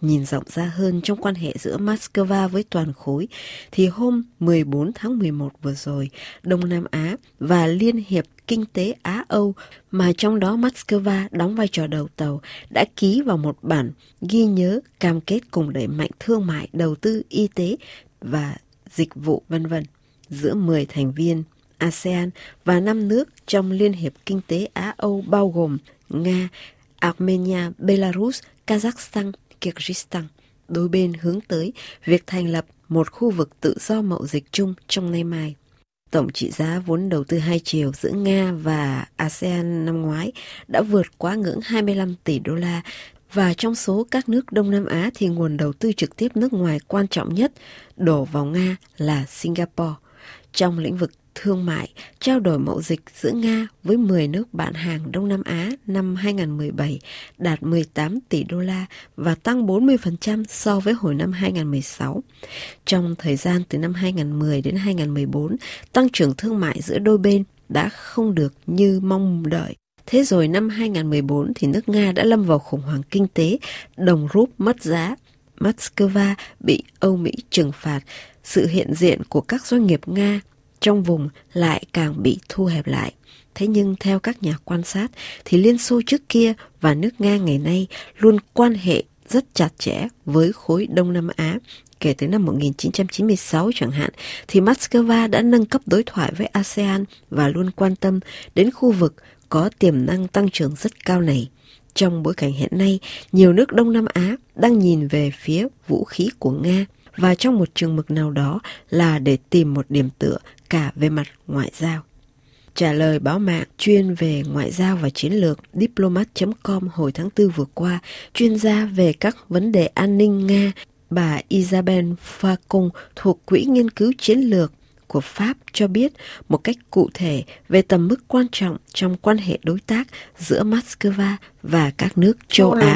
nhìn rộng ra hơn trong quan hệ giữa Moscow với toàn khối, thì hôm mười bốn tháng mười một vừa rồi, Đông Nam Á và Liên hiệp Kinh tế Á-Âu, mà trong đó Moscow đóng vai trò đầu tàu, đã ký vào một bản ghi nhớ cam kết cùng đẩy mạnh thương mại, đầu tư, y tế và dịch vụ vân vân giữa mười thành viên a sê an và năm nước trong Liên hiệp Kinh tế Á-Âu bao gồm Nga, Armenia, Belarus, Kazakhstan, Kyrgyzstan. Đôi bên hướng tới việc thành lập một khu vực tự do mậu dịch chung trong nay mai. Tổng trị giá vốn đầu tư hai chiều giữa Nga và a sê an năm ngoái đã vượt quá ngưỡng hai mươi lăm tỷ đô la, và trong số các nước Đông Nam Á thì nguồn đầu tư trực tiếp nước ngoài quan trọng nhất đổ vào Nga là Singapore. Trong lĩnh vực thương mại, trao đổi mậu dịch giữa Nga với mười nước bạn hàng Đông Nam Á năm hai không một bảy đạt mười tám tỷ đô la và tăng bốn mươi phần trăm so với hồi năm hai không một sáu. Trong thời gian từ năm hai không một không đến hai không một bốn, tăng trưởng thương mại giữa đôi bên đã không được như mong đợi. Thế rồi năm hai không một bốn thì nước Nga đã lâm vào khủng hoảng kinh tế, đồng rúp mất giá. Moscow bị Âu Mỹ trừng phạt, sự hiện diện của các doanh nghiệp Nga trong vùng lại càng bị thu hẹp lại. Thế nhưng theo các nhà quan sát thì Liên Xô trước kia và nước Nga ngày nay luôn quan hệ rất chặt chẽ với khối Đông Nam Á. Kể từ năm một nghìn chín trăm chín mươi sáu chẳng hạn, thì Moscow đã nâng cấp đối thoại với a sê an và luôn quan tâm đến khu vực có tiềm năng tăng trưởng rất cao này. Trong bối cảnh hiện nay, nhiều nước Đông Nam Á đang nhìn về phía vũ khí của Nga, và trong một chừng mực nào đó là để tìm một điểm tựa cả về mặt ngoại giao. Trả lời báo mạng chuyên về ngoại giao và chiến lược Diplomat chấm com hồi tháng tư vừa qua, chuyên gia về các vấn đề an ninh Nga, bà Isabelle Facon thuộc Quỹ Nghiên cứu Chiến lược của Pháp cho biết một cách cụ thể về tầm mức quan trọng trong quan hệ đối tác giữa Moscow và các nước châu Á.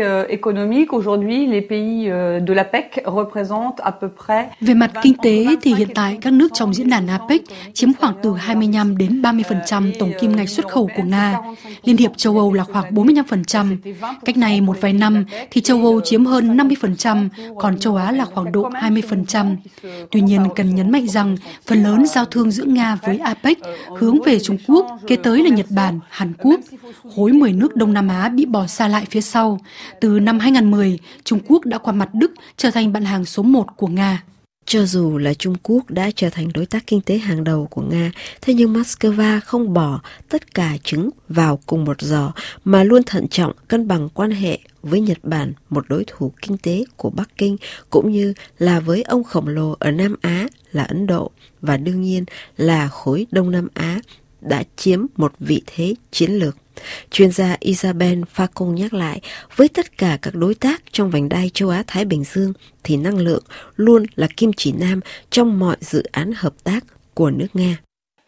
Về mặt kinh tế thì hiện tại các nước trong diễn đàn a pếch chiếm khoảng từ hai mươi lăm đến ba mươi phần trăm tổng kim ngạch xuất khẩu của Nga. Liên hiệp châu Âu là khoảng bốn mươi lăm phần trăm. Cách này một vài năm thì châu Âu chiếm hơn năm mươi phần trăm, còn châu Á là khoảng độ hai mươi phần trăm. Tuy nhiên cần nhấn mạnh rằng phần lớn giao thương giữa Nga với a pếch hướng về Trung Quốc, kế tới là Nhật Bản, Hàn Quốc. Khối mười nước Đông Nam Á bị bỏ xa lại phía sau. Từ năm hai không một không, Trung Quốc đã qua mặt Đức trở thành bạn hàng số một của Nga. Cho dù là Trung Quốc đã trở thành đối tác kinh tế hàng đầu của Nga, thế nhưng Moscow không bỏ tất cả trứng vào cùng một giỏ mà luôn thận trọng cân bằng quan hệ với Nhật Bản, một đối thủ kinh tế của Bắc Kinh, cũng như là với ông khổng lồ ở Nam Á là Ấn Độ, và đương nhiên là khối Đông Nam Á đã chiếm một vị thế chiến lược. Chuyên gia Isabelle Facon nhắc lại, với tất cả các đối tác trong vành đai châu Á-Thái Bình Dương thì năng lượng luôn là kim chỉ nam trong mọi dự án hợp tác của nước Nga.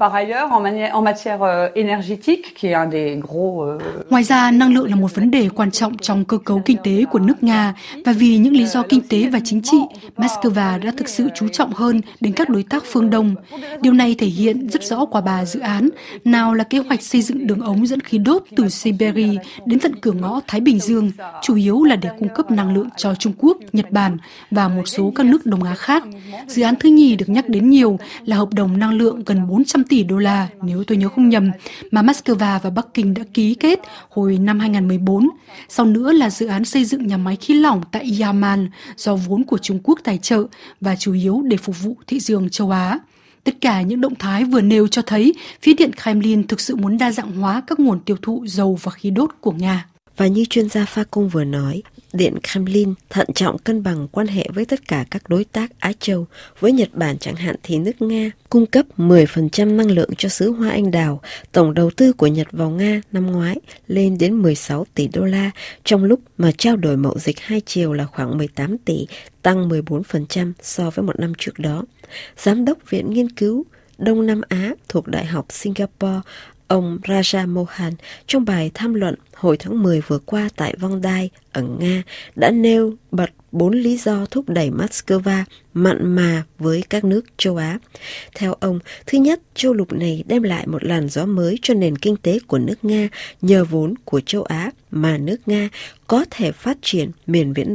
Ngoài ra, năng lượng là một vấn đề quan trọng trong cơ cấu kinh tế của nước Nga, và vì những lý do kinh tế và chính trị, Moscow đã thực sự chú trọng hơn đến các đối tác phương Đông. Điều này thể hiện rất rõ qua ba dự án, nào là kế hoạch xây dựng đường ống dẫn khí đốt từ Siberia đến tận cửa ngõ Thái Bình Dương, chủ yếu là để cung cấp năng lượng cho Trung Quốc, Nhật Bản và một số các nước Đông Á khác. Dự án thứ nhì được nhắc đến nhiều là hợp đồng năng lượng gần bốn trăm tỷ đô la, nếu tôi nhớ không nhầm, mà Moscow và Bắc Kinh đã ký kết hồi năm hai không một bốn. Sau nữa là dự án xây dựng nhà máy khí lỏng tại Yaman do vốn của Trung Quốc tài trợ và chủ yếu để phục vụ thị trường châu Á. Tất cả những động thái vừa nêu cho thấy phía Điện Kremlin thực sự muốn đa dạng hóa các nguồn tiêu thụ dầu và khí đốt của Nga. Và như chuyên gia Facon vừa nói, Điện Kremlin thận trọng cân bằng quan hệ với tất cả các đối tác Á Châu. Với Nhật Bản chẳng hạn thì nước Nga cung cấp mười phần trăm năng lượng cho xứ Hoa Anh Đào. Tổng đầu tư của Nhật vào Nga năm ngoái lên đến mười sáu tỷ đô la, trong lúc mà trao đổi mậu dịch hai chiều là khoảng mười tám tỷ, tăng mười bốn phần trăm so với một năm trước đó. Giám đốc Viện Nghiên cứu Đông Nam Á thuộc Đại học Singapore, ông Raja Mohan, trong bài tham luận hồi tháng mười vừa qua tại Vandai ở Nga, đã nêu bật bốn lý do thúc đẩy Moscow mặn mà với các nước châu Á. Theo ông, thứ nhất, châu lục này đem lại một làn gió mới cho nền kinh tế của nước Nga nhờ vốn của châu Á mà nước Nga có thể phát triển miền Viễn Đông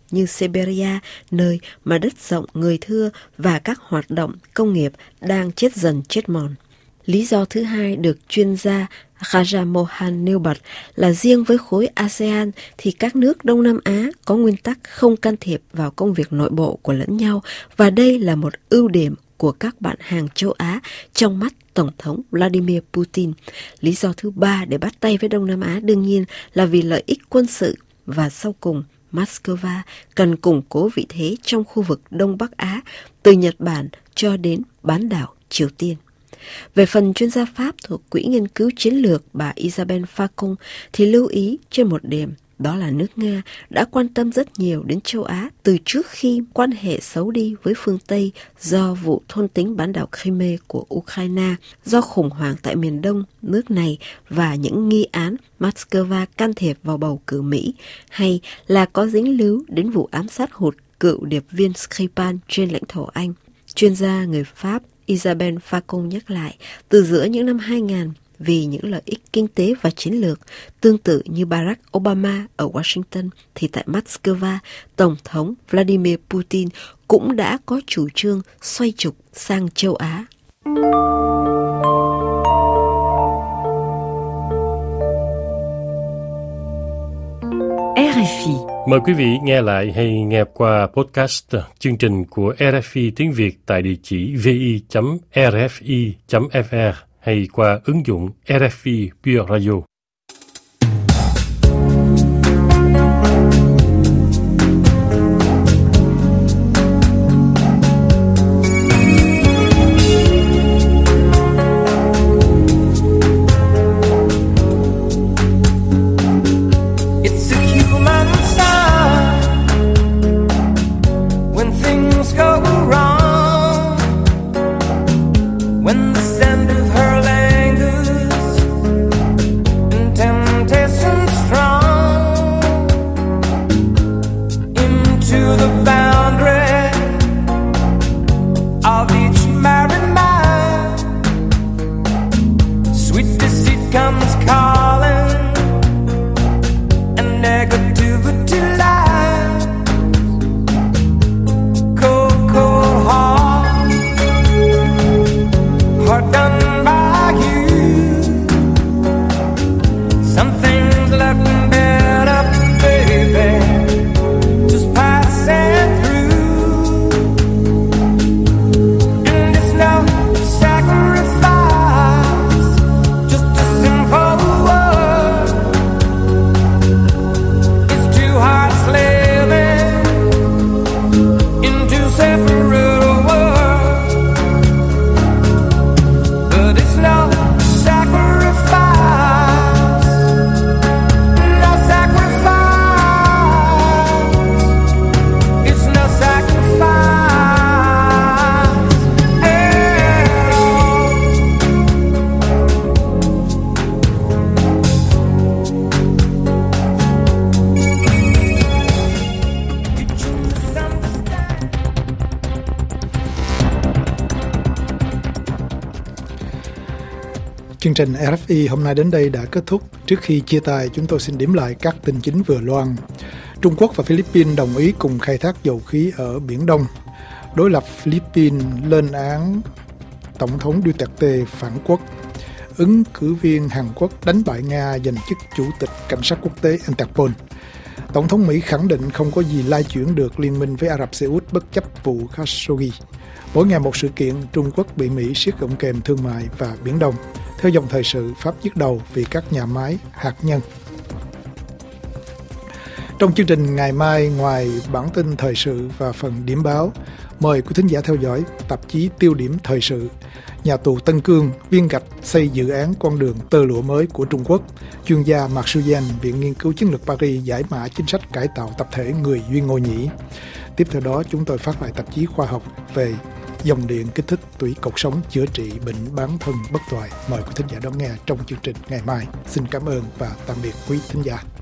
như Siberia, nơi mà đất rộng người thưa và các hoạt động công nghiệp đang chết dần chết mòn. Lý do thứ hai được chuyên gia Raja Mohan nêu bật là riêng với khối a sê an thì các nước Đông Nam Á có nguyên tắc không can thiệp vào công việc nội bộ của lẫn nhau, và đây là một ưu điểm của các bạn hàng châu Á trong mắt Tổng thống Vladimir Putin. Lý do thứ ba để bắt tay với Đông Nam Á đương nhiên là vì lợi ích quân sự, và sau cùng Moscow cần củng cố vị thế trong khu vực Đông Bắc Á từ Nhật Bản cho đến bán đảo Triều Tiên. Về phần chuyên gia Pháp thuộc Quỹ Nghiên cứu Chiến lược bà Isabelle Facon thì lưu ý trên một điểm, đó là nước Nga đã quan tâm rất nhiều đến châu Á từ trước khi quan hệ xấu đi với phương Tây do vụ thôn tính bán đảo Crimea của Ukraine, do khủng hoảng tại miền đông nước này và những nghi án Moscow can thiệp vào bầu cử Mỹ, hay là có dính líu đến vụ ám sát hụt cựu điệp viên Skripal trên lãnh thổ Anh. Chuyên gia người Pháp Isabelle Facon nhắc lại, từ giữa những năm hai nghìn, vì những lợi ích kinh tế và chiến lược, tương tự như Barack Obama ở Washington, thì tại Moscow, Tổng thống Vladimir Putin cũng đã có chủ trương xoay trục sang châu Á. rờ ép i. Mời quý vị nghe lại hay nghe qua podcast chương trình của rờ ép i tiếng Việt tại địa chỉ vi chấm rờ ép i chấm ép rờ hay qua ứng dụng rờ ép i Pure Radio. Chương trình rờ ép i hôm nay đến đây đã kết thúc. Trước khi chia tay, chúng tôi xin điểm lại các tin chính vừa loan. Trung Quốc và Philippines đồng ý cùng khai thác dầu khí ở Biển Đông. Đối lập Philippines lên án Tổng thống Duterte phản quốc. Ứng cử viên Hàn Quốc đánh bại Nga giành chức Chủ tịch Cảnh sát quốc tế Interpol. Tổng thống Mỹ khẳng định không có gì lai chuyển được liên minh với Ả Rập Xê Út bất chấp vụ Khashoggi. Mỗi ngày một sự kiện, Trung Quốc bị Mỹ siết gọng kềm thương mại và Biển Đông. Theo dòng thời sự, Pháp nhức đầu vì các nhà máy hạt nhân. Trong chương trình ngày mai, ngoài bản tin thời sự và phần điểm báo, mời quý thính giả theo dõi tạp chí Tiêu điểm thời sự. Nhà tù Tân Cương viên gạch xây dự án con đường tơ lụa mới của Trung Quốc. Chuyên gia Mạc Suyan, Viện Nghiên cứu Chiến lược Paris giải mã chính sách cải tạo tập thể người Duy Ngô Nhĩ. Tiếp theo đó, chúng tôi phát lại tạp chí khoa học về dòng điện kích thích tủy cột sống chữa trị bệnh bán thân bất toại. Mời quý thính giả đón nghe trong chương trình ngày mai. Xin cảm ơn và tạm biệt quý thính giả.